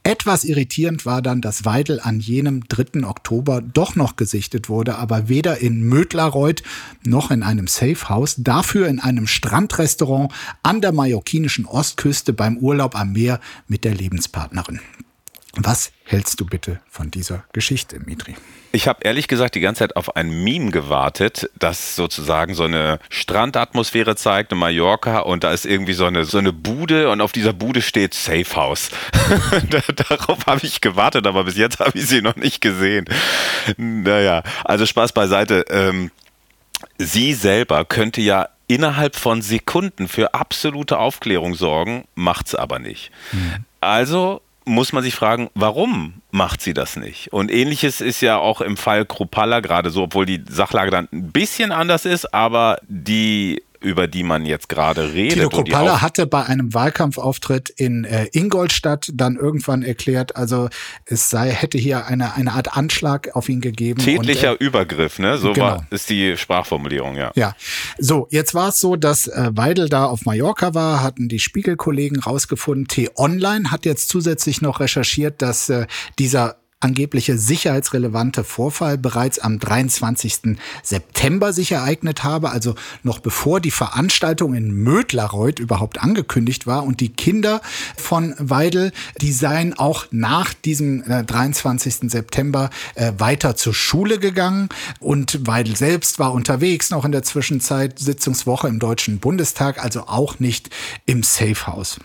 Etwas irritierend war dann, dass Weidel an jenem 3. Oktober doch noch gesichtet wurde, aber weder in Mödlareuth noch in einem Safehouse, dafür in einem Strandrestaurant an der mallorquinischen Ostküste beim Urlaub am Meer mit der Lebenspartnerin. Was hältst du bitte von dieser Geschichte, Mitri? Ich habe ehrlich gesagt die ganze Zeit auf ein Meme gewartet, das sozusagen so eine Strandatmosphäre zeigt in Mallorca und da ist irgendwie so eine Bude und auf dieser Bude steht Safehouse. Darauf habe ich gewartet, aber bis jetzt habe ich sie noch nicht gesehen. Naja, also Spaß beiseite. Sie selber könnte ja innerhalb von Sekunden für absolute Aufklärung sorgen, macht's aber nicht. Also muss man sich fragen, warum macht sie das nicht? Und Ähnliches ist ja auch im Fall Kruppalla gerade so, obwohl die Sachlage dann ein bisschen anders ist, aber über die man jetzt gerade redet. Tino Kruppalla hatte bei einem Wahlkampfauftritt in Ingolstadt dann irgendwann erklärt, also hätte hier eine Art Anschlag auf ihn gegeben. Tätlicher Übergriff, ne? So genau. Ist die Sprachformulierung, ja. Ja, so, jetzt war es so, dass Weidel da auf Mallorca war, hatten die Spiegel-Kollegen rausgefunden. T-Online hat jetzt zusätzlich noch recherchiert, dass dieser angebliche sicherheitsrelevante Vorfall bereits am 23. September sich ereignet habe, also noch bevor die Veranstaltung in Mödlareuth überhaupt angekündigt war. Und die Kinder von Weidel, die seien auch nach diesem 23. September weiter zur Schule gegangen. Und Weidel selbst war unterwegs noch in der Zwischenzeit, Sitzungswoche im Deutschen Bundestag, also auch nicht im Safehouse.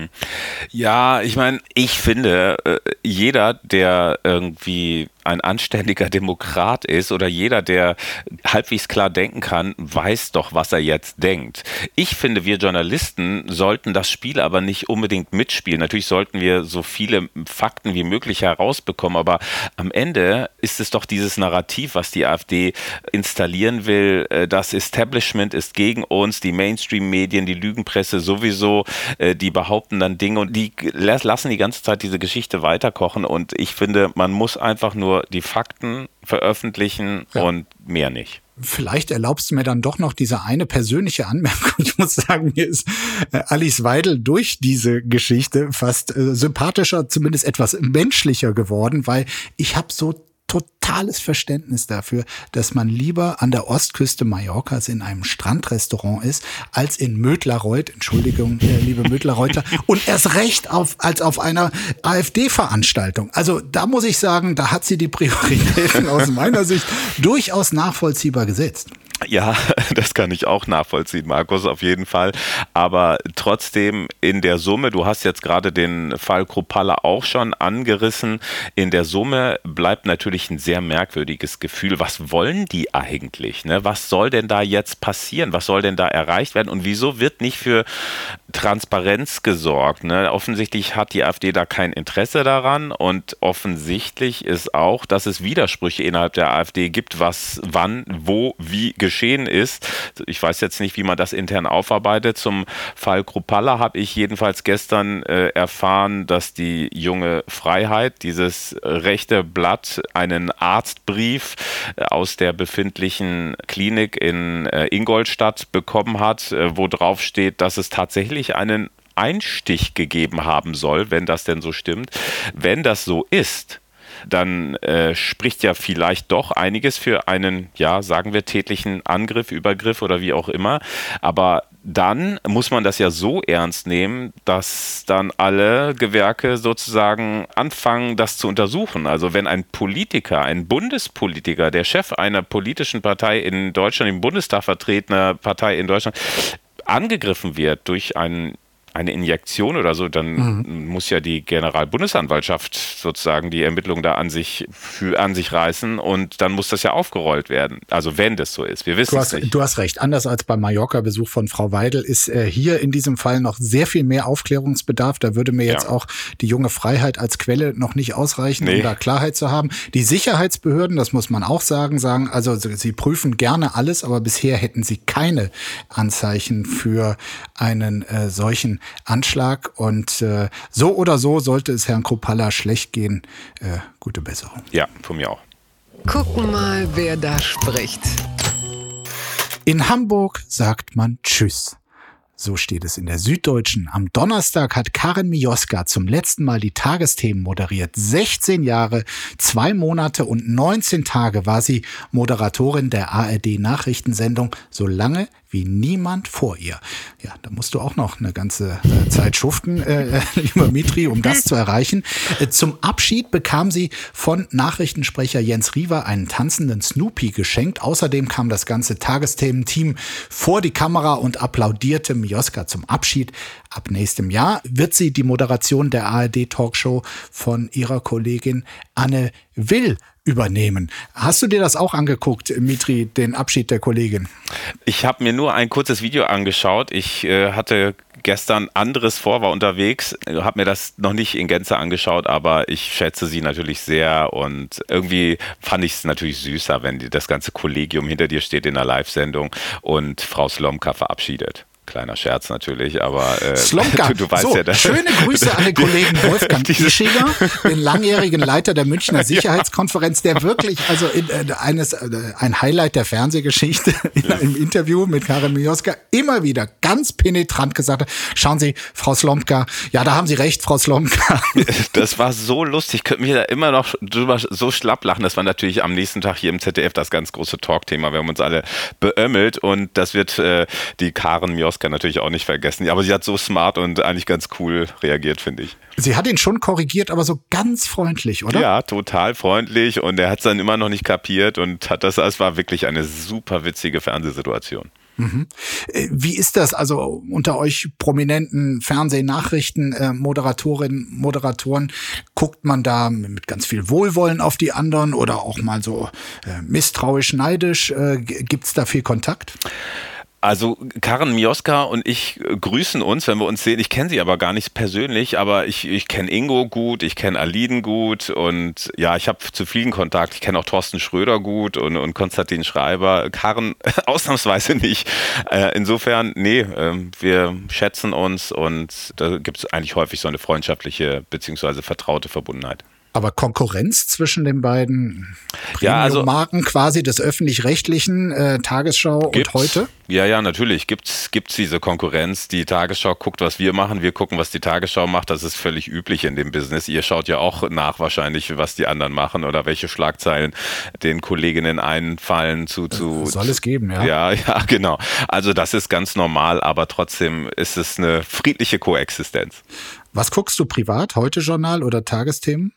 Ja, ich meine, ich finde, jeder, der irgendwie ein anständiger Demokrat ist oder jeder, der halbwegs klar denken kann, weiß doch, was er jetzt denkt. Ich finde, wir Journalisten sollten das Spiel aber nicht unbedingt mitspielen. Natürlich sollten wir so viele Fakten wie möglich herausbekommen, aber am Ende ist es doch dieses Narrativ, was die AfD installieren will. Das Establishment ist gegen uns, die Mainstream-Medien, die Lügenpresse sowieso, die behaupten dann Dinge und die lassen die ganze Zeit diese Geschichte weiterkochen und ich finde, man muss einfach nur die Fakten veröffentlichen und mehr nicht. Vielleicht erlaubst du mir dann doch noch diese eine persönliche Anmerkung. Ich muss sagen, mir ist Alice Weidel durch diese Geschichte fast sympathischer, zumindest etwas menschlicher geworden, weil ich habe so totales Verständnis dafür, dass man lieber an der Ostküste Mallorcas in einem Strandrestaurant ist, als in Mödlareuth, Entschuldigung, liebe Mödlareuter, und erst recht als auf einer AfD-Veranstaltung. Also da muss ich sagen, da hat sie die Prioritäten aus meiner Sicht durchaus nachvollziehbar gesetzt. Ja, das kann ich auch nachvollziehen, Markus, auf jeden Fall. Aber trotzdem in der Summe, du hast jetzt gerade den Fall Kruppalla auch schon angerissen, in der Summe bleibt natürlich ein sehr merkwürdiges Gefühl. Was wollen die eigentlich? Ne? Was soll denn da jetzt passieren? Was soll denn da erreicht werden? Und wieso wird nicht für Transparenz gesorgt? Ne? Offensichtlich hat die AfD da kein Interesse daran und offensichtlich ist auch, dass es Widersprüche innerhalb der AfD gibt, was wann, wo, wie geschehen ist. Ich weiß jetzt nicht, wie man das intern aufarbeitet. Zum Fall Kruppalla habe ich jedenfalls gestern erfahren, dass die junge Freiheit, dieses rechte Blatt, einen Arztbrief aus der befindlichen Klinik in Ingolstadt bekommen hat, wo drauf steht, dass es tatsächlich einen Einstich gegeben haben soll, wenn das denn so stimmt. Wenn das so ist, dann spricht ja vielleicht doch einiges für einen, ja, sagen wir, tätlichen Angriff, Übergriff oder wie auch immer. Aber dann muss man das ja so ernst nehmen, dass dann alle Gewerke sozusagen anfangen, das zu untersuchen. Also wenn ein Politiker, ein Bundespolitiker, der Chef einer politischen Partei in Deutschland, im Bundestag vertretener Partei in Deutschland, angegriffen wird durch eine Injektion oder so, dann muss ja die Generalbundesanwaltschaft sozusagen die Ermittlungen da an sich reißen und dann muss das ja aufgerollt werden. Also wenn das so ist, wir wissen es nicht. Du hast recht, anders als beim Mallorca-Besuch von Frau Weidel ist hier in diesem Fall noch sehr viel mehr Aufklärungsbedarf. Da würde mir jetzt auch die junge Freiheit als Quelle noch nicht ausreichen, um da Klarheit zu haben. Die Sicherheitsbehörden, das muss man auch sagen, also sie prüfen gerne alles, aber bisher hätten sie keine Anzeichen für einen solchen Anschlag und so oder so sollte es Herrn Kruppalla schlecht gehen. Gute Besserung. Ja, von mir auch. Gucken mal, wer da spricht. In Hamburg sagt man Tschüss. So steht es in der Süddeutschen. Am Donnerstag hat Karin Mioska zum letzten Mal die Tagesthemen moderiert. 16 Jahre, 2 Monate und 19 Tage war sie Moderatorin der ARD-Nachrichtensendung, so lange wie niemand vor ihr. Ja, da musst du auch noch eine ganze Zeit schuften, lieber Mitri, um das zu erreichen. Zum Abschied bekam sie von Nachrichtensprecher Jens Riewer einen tanzenden Snoopy geschenkt. Außerdem kam das ganze Tagesthemen-Team vor die Kamera und applaudierte Mioska zum Abschied. Ab nächstem Jahr wird sie die Moderation der ARD-Talkshow von ihrer Kollegin Anne Will übernehmen. Hast du dir das auch angeguckt, Mitri, den Abschied der Kollegin? Ich habe mir nur ein kurzes Video angeschaut. Ich hatte gestern anderes vor, war unterwegs, habe mir das noch nicht in Gänze angeschaut, aber ich schätze sie natürlich sehr und irgendwie fand ich es natürlich süßer, wenn das ganze Kollegium hinter dir steht in der Live-Sendung und Frau Slomka verabschiedet. Kleiner Scherz natürlich, aber Slomka. Du weißt so, ja, dass schöne Grüße an den Kollegen Wolfgang Ischiger, den langjährigen Leiter der Münchner Sicherheitskonferenz, der wirklich, also ein Highlight der Fernsehgeschichte im Interview mit Karin Mioska immer wieder ganz penetrant gesagt hat, schauen Sie, Frau Slomka, ja, da haben Sie recht, Frau Slomka. Das war so lustig, ich könnte mich da immer noch drüber so schlapp lachen. Das war natürlich am nächsten Tag hier im ZDF das ganz große Talkthema. Wir haben uns alle beömmelt und das wird die Karin Mioska natürlich auch nicht vergessen. Aber sie hat so smart und eigentlich ganz cool reagiert, finde ich. Sie hat ihn schon korrigiert, aber so ganz freundlich, oder? Ja, total freundlich und er hat es dann immer noch nicht kapiert und es war wirklich eine super witzige Fernsehsituation. Mhm. Wie ist das also unter euch prominenten Fernsehnachrichten, Moderatorinnen, Moderatoren? Guckt man da mit ganz viel Wohlwollen auf die anderen oder auch mal so misstrauisch, neidisch? Gibt's da viel Kontakt? Also Karin Mioska und ich grüßen uns, wenn wir uns sehen. Ich kenne sie aber gar nicht persönlich, aber ich kenne Ingo gut, ich kenne Aliden gut und ja, ich habe zu vielen Kontakt. Ich kenne auch Thorsten Schröder gut und Konstantin Schreiber. Karin ausnahmsweise nicht. Insofern, wir schätzen uns und da gibt es eigentlich häufig so eine freundschaftliche bzw. vertraute Verbundenheit. Aber Konkurrenz zwischen den beiden Premium-Marken quasi des Öffentlich-Rechtlichen, Tagesschau und heute? Ja, natürlich gibt's diese Konkurrenz. Die Tagesschau guckt, was wir machen, wir gucken, was die Tagesschau macht. Das ist völlig üblich in dem Business. Ihr schaut ja auch nach wahrscheinlich, was die anderen machen oder welche Schlagzeilen den Kolleginnen einfallen soll es geben, ja. Ja, genau. Also das ist ganz normal, aber trotzdem ist es eine friedliche Koexistenz. Was guckst du privat? Heute-Journal oder Tagesthemen?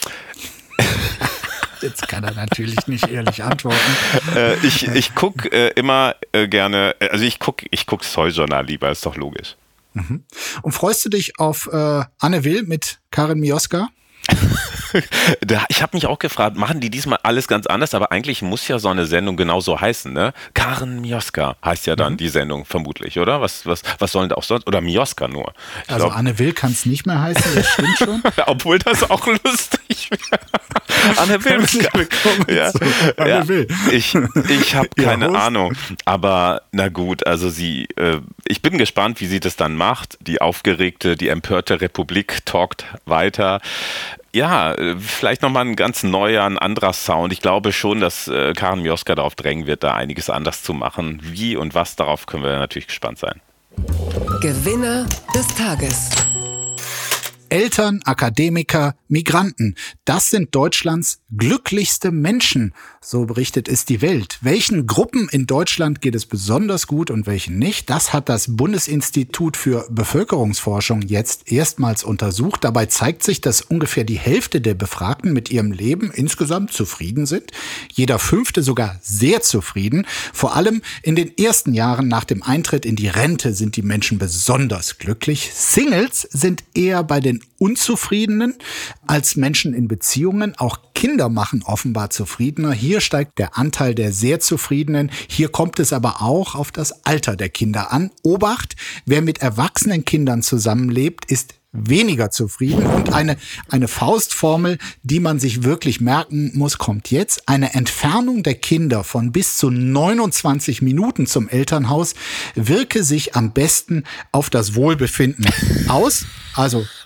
Jetzt kann er natürlich nicht ehrlich antworten. Ich gucke immer gerne, also ich guck das Heute-Journal lieber, ist doch logisch. Mhm. Und freust du dich auf Anne Will mit Karin Mioska? Ich habe mich auch gefragt, machen die diesmal alles ganz anders, aber eigentlich muss ja so eine Sendung genauso heißen, ne? Karin Mioska heißt ja dann die Sendung vermutlich, oder? Was sollen da auch sonst? Oder Mioska nur? Also Anne Will kann es nicht mehr heißen, das stimmt schon. Obwohl das auch lustig wäre. Anne Will. Anne Will. Ich habe keine Ahnung, aber na gut, also ich bin gespannt, wie sie das dann macht. Die aufgeregte, die empörte Republik talkt weiter. Ja, vielleicht nochmal ein ganz neuer, ein anderer Sound. Ich glaube schon, dass Karin Mioska darauf drängen wird, da einiges anders zu machen. Wie und was, darauf können wir natürlich gespannt sein. Gewinner des Tages. Eltern, Akademiker, Migranten. Das sind Deutschlands glücklichste Menschen, so berichtet es die Welt. Welchen Gruppen in Deutschland geht es besonders gut und welchen nicht? Das hat das Bundesinstitut für Bevölkerungsforschung jetzt erstmals untersucht. Dabei zeigt sich, dass ungefähr die Hälfte der Befragten mit ihrem Leben insgesamt zufrieden sind. Jeder Fünfte sogar sehr zufrieden. Vor allem in den ersten Jahren nach dem Eintritt in die Rente sind die Menschen besonders glücklich. Singles sind eher bei den Unzufriedenen als Menschen in Beziehungen. Auch Kinder machen offenbar zufriedener. Hier steigt der Anteil der sehr Zufriedenen. Hier kommt es aber auch auf das Alter der Kinder an. Obacht, wer mit erwachsenen Kindern zusammenlebt, ist weniger zufrieden. Und eine Faustformel, die man sich wirklich merken muss, kommt jetzt. Eine Entfernung der Kinder von bis zu 29 Minuten zum Elternhaus wirke sich am besten auf das Wohlbefinden aus. Also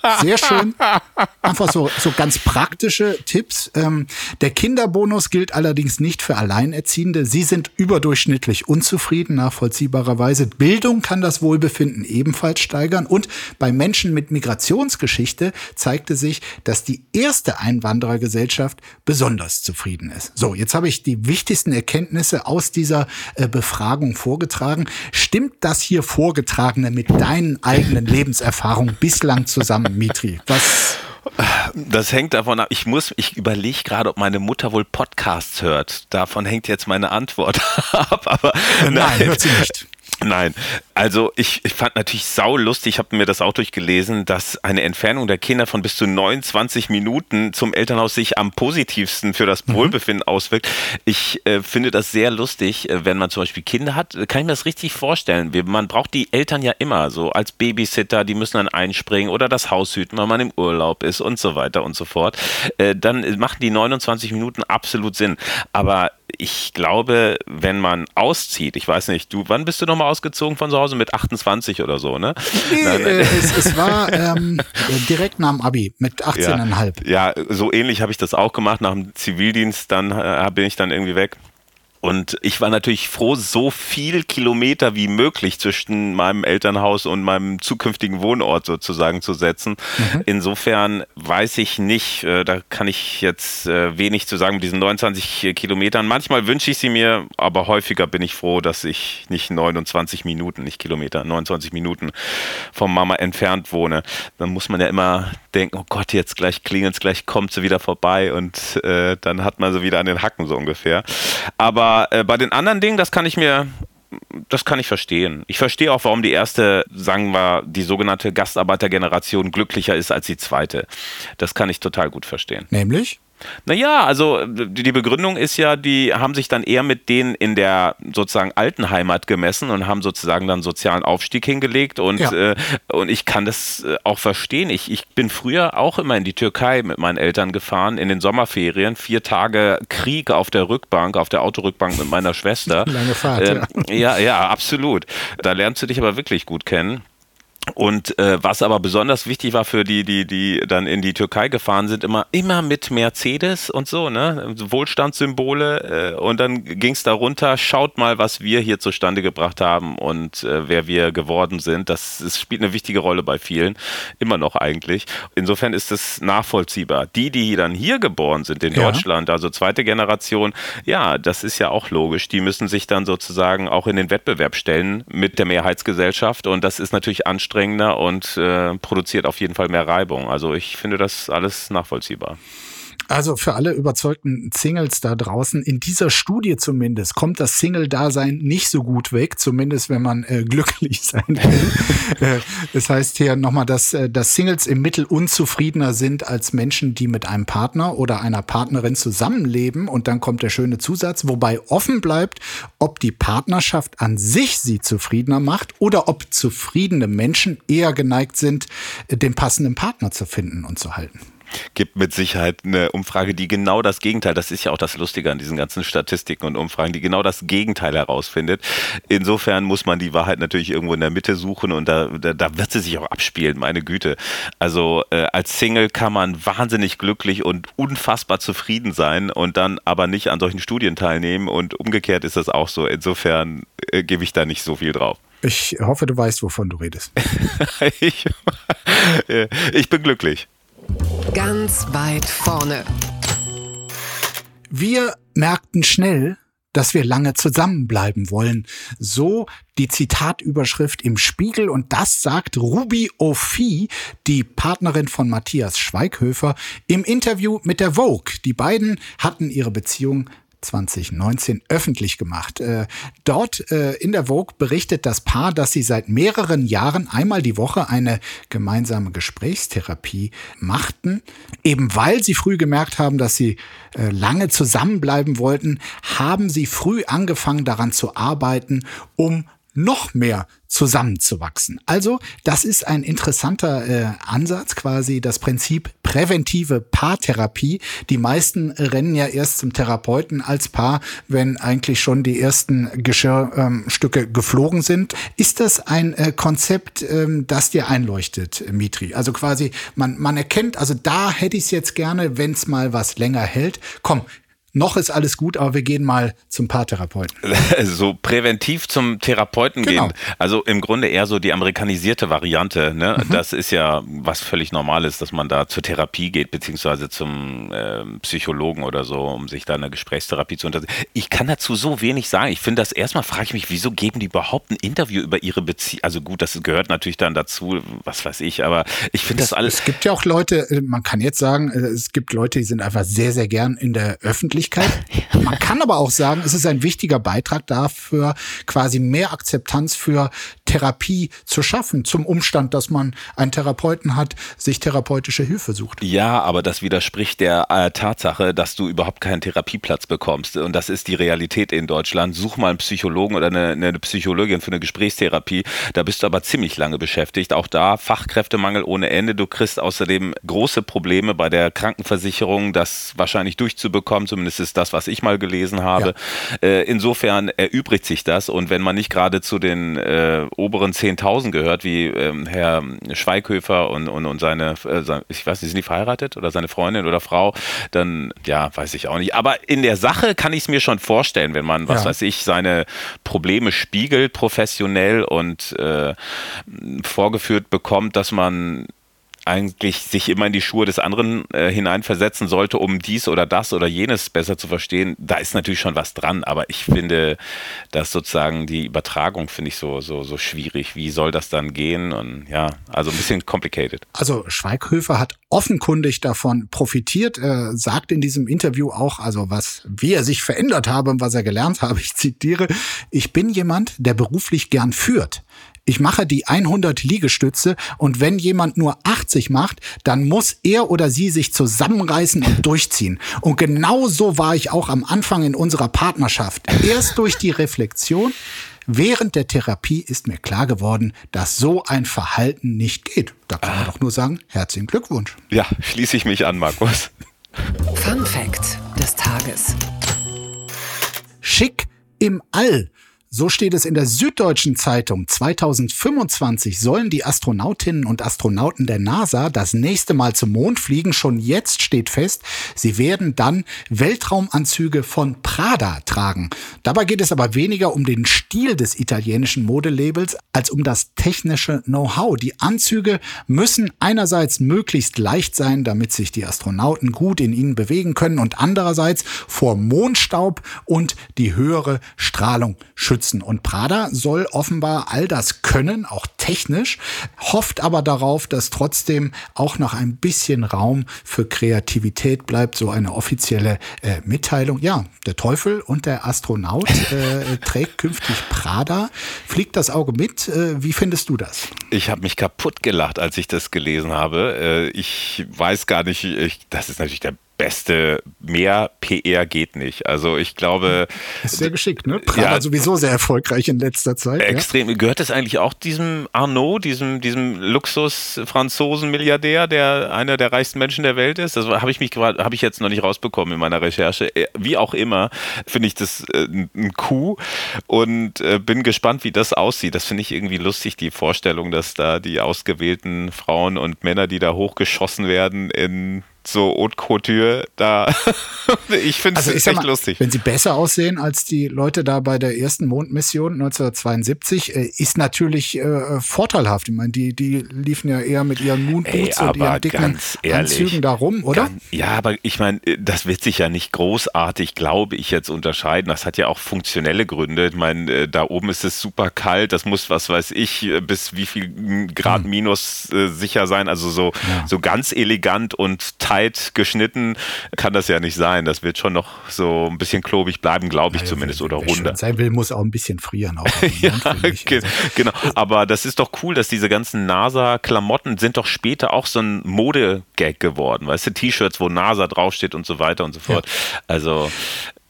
Sehr schön. Einfach so ganz praktische Tipps. Der Kinderbonus gilt allerdings nicht für Alleinerziehende. Sie sind überdurchschnittlich unzufrieden, nachvollziehbarerweise. Bildung kann das Wohlbefinden ebenfalls steigern. Und bei Menschen mit Migrationsgeschichte zeigte sich, dass die erste Einwanderergesellschaft besonders zufrieden ist. So, jetzt habe ich die wichtigsten Erkenntnisse aus dieser Befragung vorgetragen. Stimmt das hier Vorgetragene mit deinen eigenen Lebenserfahrungen bislang zusammen, Mitri? Was? Das hängt davon ab. Ich überlege gerade, ob meine Mutter wohl Podcasts hört. Davon hängt jetzt meine Antwort ab. Aber nein, hört sie nicht. Nein, also ich fand natürlich saulustig, ich habe mir das auch durchgelesen, dass eine Entfernung der Kinder von bis zu 29 Minuten zum Elternhaus sich am positivsten für das Wohlbefinden auswirkt. Ich finde das sehr lustig, wenn man zum Beispiel Kinder hat, kann ich mir das richtig vorstellen. Man braucht die Eltern ja immer so als Babysitter, die müssen dann einspringen oder das Haus hüten, wenn man im Urlaub ist und so weiter und so fort. Dann machen die 29 Minuten absolut Sinn. Aber ich glaube, wenn man auszieht, ich weiß nicht, wann bist du nochmal ausgezogen von zu Hause? Mit 28 oder so, ne? Nee, es war direkt nach dem Abi, mit 18,5. Ja, so ähnlich habe ich das auch gemacht. Nach dem Zivildienst bin ich dann irgendwie weg. Und ich war natürlich froh, so viel Kilometer wie möglich zwischen meinem Elternhaus und meinem zukünftigen Wohnort sozusagen zu setzen. Insofern weiß ich nicht, da kann ich jetzt wenig zu sagen mit diesen 29 Kilometern. Manchmal wünsche ich sie mir, aber häufiger bin ich froh, dass ich nicht 29 Minuten vom Mama entfernt wohne. Dann muss man ja immer denken, oh Gott, jetzt gleich klingelt's, gleich kommt sie wieder vorbei und dann hat man sie wieder an den Hacken so ungefähr. Aber bei den anderen Dingen, das kann ich verstehen. Ich verstehe auch, warum die erste, sagen wir, die sogenannte Gastarbeitergeneration glücklicher ist als die zweite. Das kann ich total gut verstehen. Nämlich? Naja, also die Begründung ist ja, die haben sich dann eher mit denen in der sozusagen alten Heimat gemessen und haben sozusagen dann sozialen Aufstieg hingelegt und ich kann das auch verstehen. Ich bin früher auch immer in die Türkei mit meinen Eltern gefahren, in den Sommerferien, 4 Tage Krieg auf der Autorückbank mit meiner Schwester. Lange Fahrt, ja, absolut. Da lernst du dich aber wirklich gut kennen. Und was aber besonders wichtig war für die dann in die Türkei gefahren sind, immer mit Mercedes und so, ne, Wohlstandssymbole und dann ging es darunter, schaut mal, was wir hier zustande gebracht haben und wer wir geworden sind. Das spielt eine wichtige Rolle bei vielen, immer noch eigentlich. Insofern ist es nachvollziehbar. Die dann hier geboren sind in Deutschland, also zweite Generation, ja, das ist ja auch logisch. Die müssen sich dann sozusagen auch in den Wettbewerb stellen mit der Mehrheitsgesellschaft und das ist natürlich anstrengender und produziert auf jeden Fall mehr Reibung. Also ich finde das alles nachvollziehbar. Also für alle überzeugten Singles da draußen, in dieser Studie zumindest, kommt das Single-Dasein nicht so gut weg, zumindest wenn man glücklich sein will. Das heißt hier nochmal, dass Singles im Mittel unzufriedener sind als Menschen, die mit einem Partner oder einer Partnerin zusammenleben. Und dann kommt der schöne Zusatz, wobei offen bleibt, ob die Partnerschaft an sich sie zufriedener macht oder ob zufriedene Menschen eher geneigt sind, den passenden Partner zu finden und zu halten. Gibt mit Sicherheit eine Umfrage, die genau das Gegenteil, das ist ja auch das Lustige an diesen ganzen Statistiken und Umfragen, die genau das Gegenteil herausfindet. Insofern muss man die Wahrheit natürlich irgendwo in der Mitte suchen und da wird sie sich auch abspielen, meine Güte. Also als Single kann man wahnsinnig glücklich und unfassbar zufrieden sein und dann aber nicht an solchen Studien teilnehmen und umgekehrt ist das auch so. Insofern gebe ich da nicht so viel drauf. Ich hoffe, du weißt, wovon du redest. Ich bin glücklich. Ganz weit vorne. Wir merkten schnell, dass wir lange zusammenbleiben wollen. So die Zitatüberschrift im Spiegel und das sagt Ruby Ophi, die Partnerin von Matthias Schweighöfer, im Interview mit der Vogue. Die beiden hatten ihre Beziehung 2019 öffentlich gemacht. Dort in der Vogue berichtet das Paar, dass sie seit mehreren Jahren einmal die Woche eine gemeinsame Gesprächstherapie machten. Eben weil sie früh gemerkt haben, dass sie lange zusammenbleiben wollten, haben sie früh angefangen daran zu arbeiten, um noch mehr zusammenzuwachsen. Also das ist ein interessanter Ansatz, quasi das Prinzip präventive Paartherapie. Die meisten rennen ja erst zum Therapeuten als Paar, wenn eigentlich schon die ersten Geschirrstücke geflogen sind. Ist das ein Konzept, das dir einleuchtet, Mitri? Also quasi, man erkennt, also da hätte ich es jetzt gerne, wenn es mal was länger hält. Komm, noch ist alles gut, aber wir gehen mal zum Paartherapeuten. So präventiv zum Therapeuten gehen. Also im Grunde eher so die amerikanisierte Variante. Ne? Das ist ja was völlig Normales, dass man da zur Therapie geht, beziehungsweise zum Psychologen oder so, um sich da eine Gesprächstherapie zu unterziehen. Ich kann dazu so wenig sagen. Ich finde das erstmal, frage ich mich, wieso geben die überhaupt ein Interview über ihre Beziehung? Also gut, das gehört natürlich dann dazu, was weiß ich, aber ich finde das alles... Es gibt ja auch Leute, man kann jetzt sagen, es gibt Leute, die sind einfach sehr, sehr gern in der Öffentlichkeit. Man kann aber auch sagen, es ist ein wichtiger Beitrag dafür, quasi mehr Akzeptanz für Therapie zu schaffen, zum Umstand, dass man einen Therapeuten hat, sich therapeutische Hilfe sucht. Ja, aber das widerspricht der Tatsache, dass du überhaupt keinen Therapieplatz bekommst. Und das ist die Realität in Deutschland. Such mal einen Psychologen oder eine Psychologin für eine Gesprächstherapie. Da bist du aber ziemlich lange beschäftigt. Auch da Fachkräftemangel ohne Ende. Du kriegst außerdem große Probleme bei der Krankenversicherung, das wahrscheinlich durchzubekommen. Zumindest ist das, was ich mal gelesen habe. Ja. Insofern erübrigt sich das. Und wenn man nicht gerade zu den oberen 10.000 gehört, wie Herr Schweighöfer und seine, ich weiß nicht, sind die verheiratet oder seine Freundin oder Frau, dann, ja, weiß ich auch nicht. Aber in der Sache kann ich es mir schon vorstellen, wenn man, was weiß ich, seine Probleme spiegelt, professionell und vorgeführt bekommt, dass man eigentlich sich immer in die Schuhe des anderen hineinversetzen sollte, um dies oder das oder jenes besser zu verstehen. Da ist natürlich schon was dran, aber ich finde, dass sozusagen die Übertragung finde ich so schwierig. Wie soll das dann gehen? Und ja, also ein bisschen complicated. Also Schweighöfer hat offenkundig davon profitiert, sagt in diesem Interview auch, also wie er sich verändert habe und was er gelernt habe. Ich zitiere: Ich bin jemand, der beruflich gern führt. Ich mache die 100 Liegestütze und wenn jemand nur 80 macht, dann muss er oder sie sich zusammenreißen und durchziehen. Und genau so war ich auch am Anfang in unserer Partnerschaft. Erst durch die Reflexion während der Therapie ist mir klar geworden, dass so ein Verhalten nicht geht. Da kann man doch nur sagen, herzlichen Glückwunsch. Ja, schließe ich mich an, Markus. Fun Fact des Tages. Schick im All. So steht es in der Süddeutschen Zeitung. 2025 sollen die Astronautinnen und Astronauten der NASA das nächste Mal zum Mond fliegen. Schon jetzt steht fest, sie werden dann Weltraumanzüge von Prada tragen. Dabei geht es aber weniger um den Stil des italienischen Modelabels als um das technische Know-how. Die Anzüge müssen einerseits möglichst leicht sein, damit sich die Astronauten gut in ihnen bewegen können, und andererseits vor Mondstaub und die höhere Strahlung schützen. Und Prada soll offenbar all das können, auch technisch, hofft aber darauf, dass trotzdem auch noch ein bisschen Raum für Kreativität bleibt. So eine offizielle Mitteilung. Ja, der Teufel und der Astronaut trägt künftig Prada. Fliegt das Auge mit? Wie findest du das? Ich habe mich kaputt gelacht, als ich das gelesen habe. Ich weiß gar nicht, das ist natürlich der beste, mehr PR geht nicht. Also ich glaube... Ist sehr geschickt, ne? Prada sowieso sehr erfolgreich in letzter Zeit. Extrem. Ja. Gehört das eigentlich auch diesem Arnaud, diesem Luxus-Franzosen-Milliardär, der einer der reichsten Menschen der Welt ist? Das habe ich jetzt noch nicht rausbekommen in meiner Recherche. Wie auch immer, finde ich das ein Coup und bin gespannt, wie das aussieht. Das finde ich irgendwie lustig, die Vorstellung, dass da die ausgewählten Frauen und Männer, die da hochgeschossen werden in so Haute Couture, da ich finde es echt lustig. Wenn sie besser aussehen als die Leute da bei der ersten Mondmission 1972, ist natürlich vorteilhaft. Ich meine, die liefen ja eher mit ihren Moonboots und ihren dicken Anzügen da rum, oder? Ja, aber ich meine, das wird sich ja nicht großartig, glaube ich, jetzt unterscheiden. Das hat ja auch funktionelle Gründe. Ich meine, da oben ist es super kalt, das muss, was weiß ich, bis wie viel Grad minus sicher sein. Also so ganz elegant und tight geschnitten kann das ja nicht sein. Das wird schon noch so ein bisschen klobig bleiben, glaube ich zumindest, oder runder. Sein will, muss auch ein bisschen frieren. Auch ja, genau. Aber das ist doch cool, dass diese ganzen NASA-Klamotten sind doch später auch so ein Mode-Gag geworden. Weißt du, T-Shirts, wo NASA draufsteht und so weiter und so fort. Ja. Also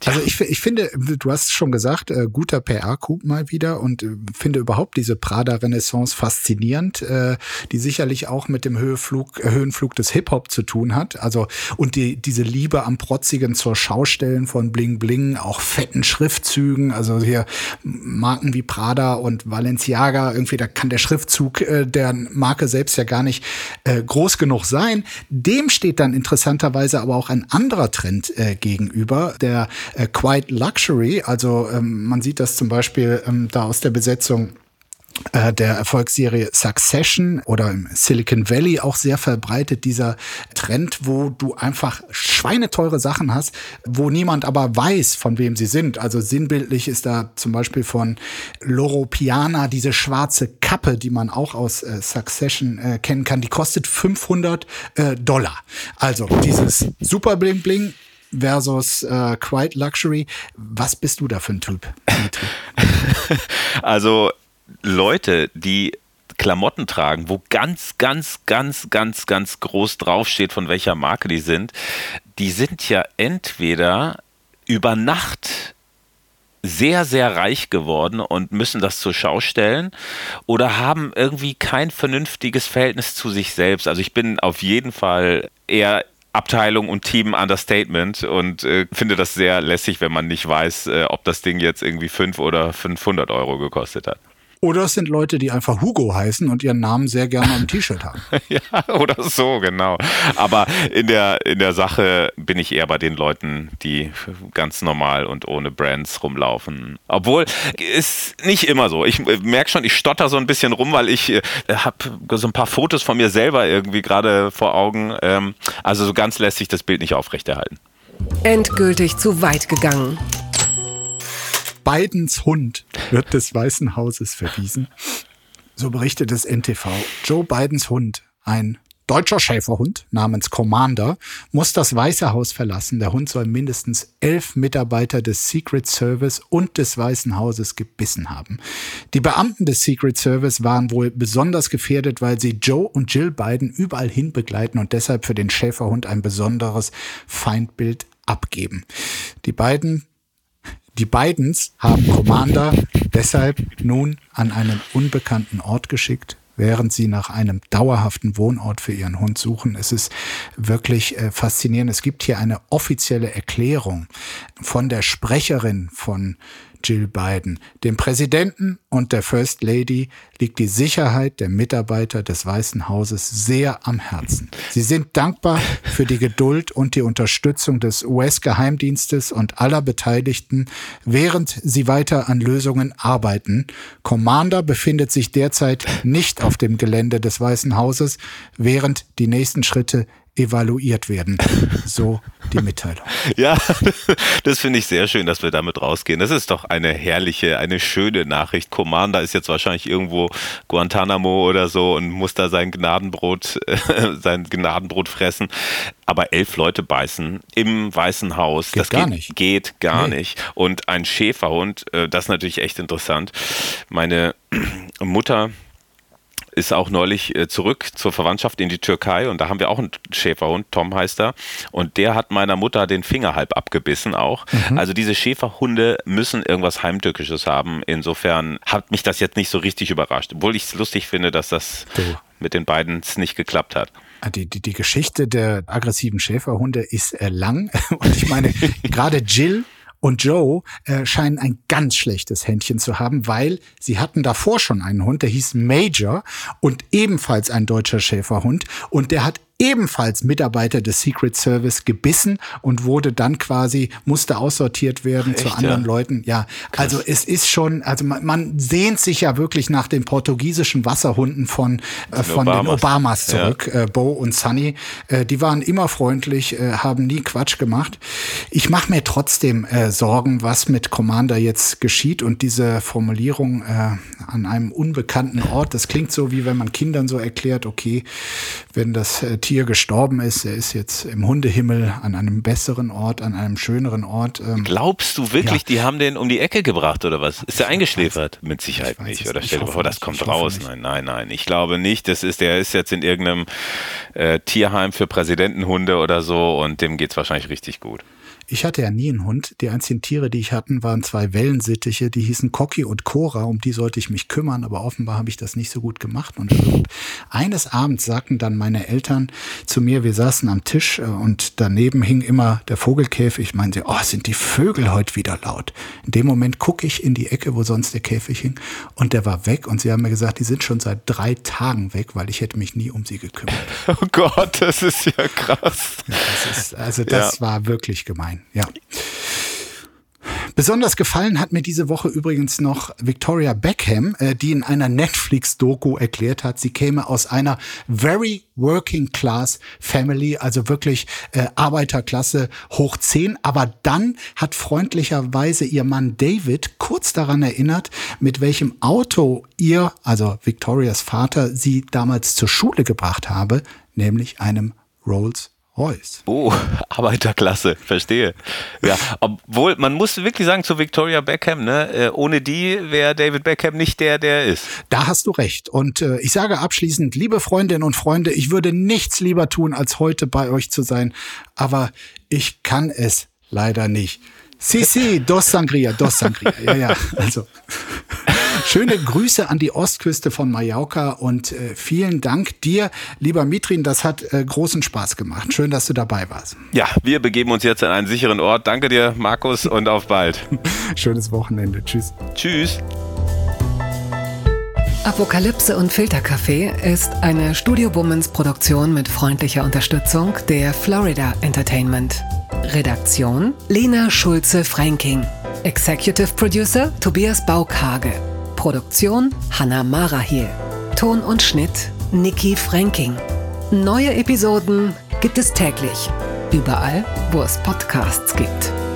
Also ich finde, du hast es schon gesagt, guter PR-Coup mal wieder und finde überhaupt diese Prada-Renaissance faszinierend, die sicherlich auch mit dem Höhenflug des Hip-Hop zu tun hat. Also und diese Liebe am Protzigen zur Schaustellen von Bling Bling, auch fetten Schriftzügen, also hier Marken wie Prada und Balenciaga, irgendwie da kann der Schriftzug der Marke selbst ja gar nicht groß genug sein. Dem steht dann interessanterweise aber auch ein anderer Trend gegenüber, der Quiet Luxury, also man sieht das zum Beispiel da aus der Besetzung der Erfolgsserie Succession oder im Silicon Valley auch sehr verbreitet, dieser Trend, wo du einfach schweineteure Sachen hast, wo niemand aber weiß, von wem sie sind. Also sinnbildlich ist da zum Beispiel von Loro Piana diese schwarze Kappe, die man auch aus Succession kennen kann, die kostet $500. Also dieses Super Bling Bling versus Quiet Luxury. Was bist du da für ein Typ? Also Leute, die Klamotten tragen, wo ganz groß draufsteht, von welcher Marke die sind ja entweder über Nacht sehr, sehr reich geworden und müssen das zur Schau stellen oder haben irgendwie kein vernünftiges Verhältnis zu sich selbst. Also ich bin auf jeden Fall eher Abteilung und Team Understatement und finde das sehr lässig, wenn man nicht weiß, ob das Ding jetzt irgendwie 5 oder 500 Euro gekostet hat. Oder es sind Leute, die einfach Hugo heißen und ihren Namen sehr gerne am T-Shirt haben. Ja, oder so, genau. Aber in der Sache bin ich eher bei den Leuten, die ganz normal und ohne Brands rumlaufen. Obwohl, ist nicht immer so. Ich merke schon, ich stotter so ein bisschen rum, weil ich habe so ein paar Fotos von mir selber irgendwie gerade vor Augen. Also so ganz lässt sich das Bild nicht aufrechterhalten. Endgültig zu weit gegangen. Bidens Hund wird des Weißen Hauses verwiesen. So berichtet das NTV. Joe Bidens Hund, ein deutscher Schäferhund namens Commander, muss das Weiße Haus verlassen. Der Hund soll mindestens 11 Mitarbeiter des Secret Service und des Weißen Hauses gebissen haben. Die Beamten des Secret Service waren wohl besonders gefährdet, weil sie Joe und Jill Biden überall hin begleiten und deshalb für den Schäferhund ein besonderes Feindbild abgeben. Die Bidens haben Commander deshalb nun an einen unbekannten Ort geschickt, während sie nach einem dauerhaften Wohnort für ihren Hund suchen. Es ist wirklich faszinierend. Es gibt hier eine offizielle Erklärung von der Sprecherin von Jill Biden. Dem Präsidenten und der First Lady liegt die Sicherheit der Mitarbeiter des Weißen Hauses sehr am Herzen. Sie sind dankbar für die Geduld und die Unterstützung des US-Geheimdienstes und aller Beteiligten, während sie weiter an Lösungen arbeiten. Commander befindet sich derzeit nicht auf dem Gelände des Weißen Hauses, während die nächsten Schritte evaluiert werden. So die Mitteilung. Ja, das finde ich sehr schön, dass wir damit rausgehen. Das ist doch eine herrliche, eine schöne Nachricht. Commander ist jetzt wahrscheinlich irgendwo Guantanamo oder so und muss da sein Gnadenbrot fressen. Aber 11 Leute beißen im Weißen Haus. Geht gar nicht. Und ein Schäferhund, das ist natürlich echt interessant. Meine Mutter ist auch neulich zurück zur Verwandtschaft in die Türkei und da haben wir auch einen Schäferhund, Tom heißt er, und der hat meiner Mutter den Finger halb abgebissen auch. Also diese Schäferhunde müssen irgendwas Heimtückisches haben. Insofern hat mich das jetzt nicht so richtig überrascht, obwohl ich es lustig finde, dass das mit den beiden nicht geklappt hat. Die Geschichte der aggressiven Schäferhunde ist lang und ich meine, gerade Jill und Joe scheinen ein ganz schlechtes Händchen zu haben, weil sie hatten davor schon einen Hund, der hieß Major und ebenfalls ein deutscher Schäferhund und der hat ebenfalls Mitarbeiter des Secret Service gebissen und wurde dann musste aussortiert werden zu anderen Leuten. Ja, krass. Also es ist schon, also man sehnt sich ja wirklich nach den portugiesischen Wasserhunden von den Obamas zurück, Bo und Sunny. Die waren immer freundlich, haben nie Quatsch gemacht. Ich mache mir trotzdem Sorgen, was mit Commander jetzt geschieht und diese Formulierung an einem unbekannten Ort, das klingt so, wie wenn man Kindern so erklärt, okay, wenn das Tier gestorben ist, er ist jetzt im Hundehimmel an einem besseren Ort, an einem schöneren Ort. Glaubst du wirklich, die haben den um die Ecke gebracht oder was? Ist er eingeschläfert? Mit Sicherheit nicht. Oder stell dir vor, das kommt raus. Nein. Ich glaube nicht. Der ist jetzt in irgendeinem Tierheim für Präsidentenhunde oder so und dem geht's wahrscheinlich richtig gut. Ich hatte ja nie einen Hund. Die einzigen Tiere, die ich hatte, waren 2 Wellensittiche, die hießen Cocky und Cora. Um die sollte ich mich kümmern, aber offenbar habe ich das nicht so gut gemacht. Und eines Abends sagten dann meine Eltern zu mir, wir saßen am Tisch und daneben hing immer der Vogelkäfig. Ich meinte, sind die Vögel heute wieder laut. In dem Moment gucke ich in die Ecke, wo sonst der Käfig hing, und der war weg. Und sie haben mir gesagt, die sind schon seit 3 Tagen weg, weil ich hätte mich nie um sie gekümmert. Oh Gott, das ist ja krass. Ja, das war wirklich gemein. Ja. Besonders gefallen hat mir diese Woche übrigens noch Victoria Beckham, die in einer Netflix-Doku erklärt hat, sie käme aus einer very working class family, also wirklich Arbeiterklasse hoch 10. Aber dann hat freundlicherweise ihr Mann David kurz daran erinnert, mit welchem Auto ihr, also Victorias Vater, sie damals zur Schule gebracht habe, nämlich einem Rolls-Royce. Oh, Arbeiterklasse, verstehe. Ja, obwohl, man muss wirklich sagen zu Victoria Beckham, ne, ohne die wäre David Beckham nicht der ist. Da hast du recht. Und ich sage abschließend, liebe Freundinnen und Freunde, ich würde nichts lieber tun, als heute bei euch zu sein. Aber ich kann es leider nicht. Sí, dos sangria. Ja, also schöne Grüße an die Ostküste von Mallorca und vielen Dank dir, lieber Mitrin, das hat großen Spaß gemacht. Schön, dass du dabei warst. Ja, wir begeben uns jetzt an einen sicheren Ort. Danke dir, Markus, und auf bald. Schönes Wochenende. Tschüss. Tschüss. Apokalypse und Filterkaffee ist eine Studio Womans Produktion mit freundlicher Unterstützung der Florida Entertainment. Redaktion Lena Schulze-Fränking. Executive Producer Tobias Baukhage. Produktion Hanna Marahiel. Ton und Schnitt Niki Fränking. Neue Episoden gibt es täglich. Überall, wo es Podcasts gibt.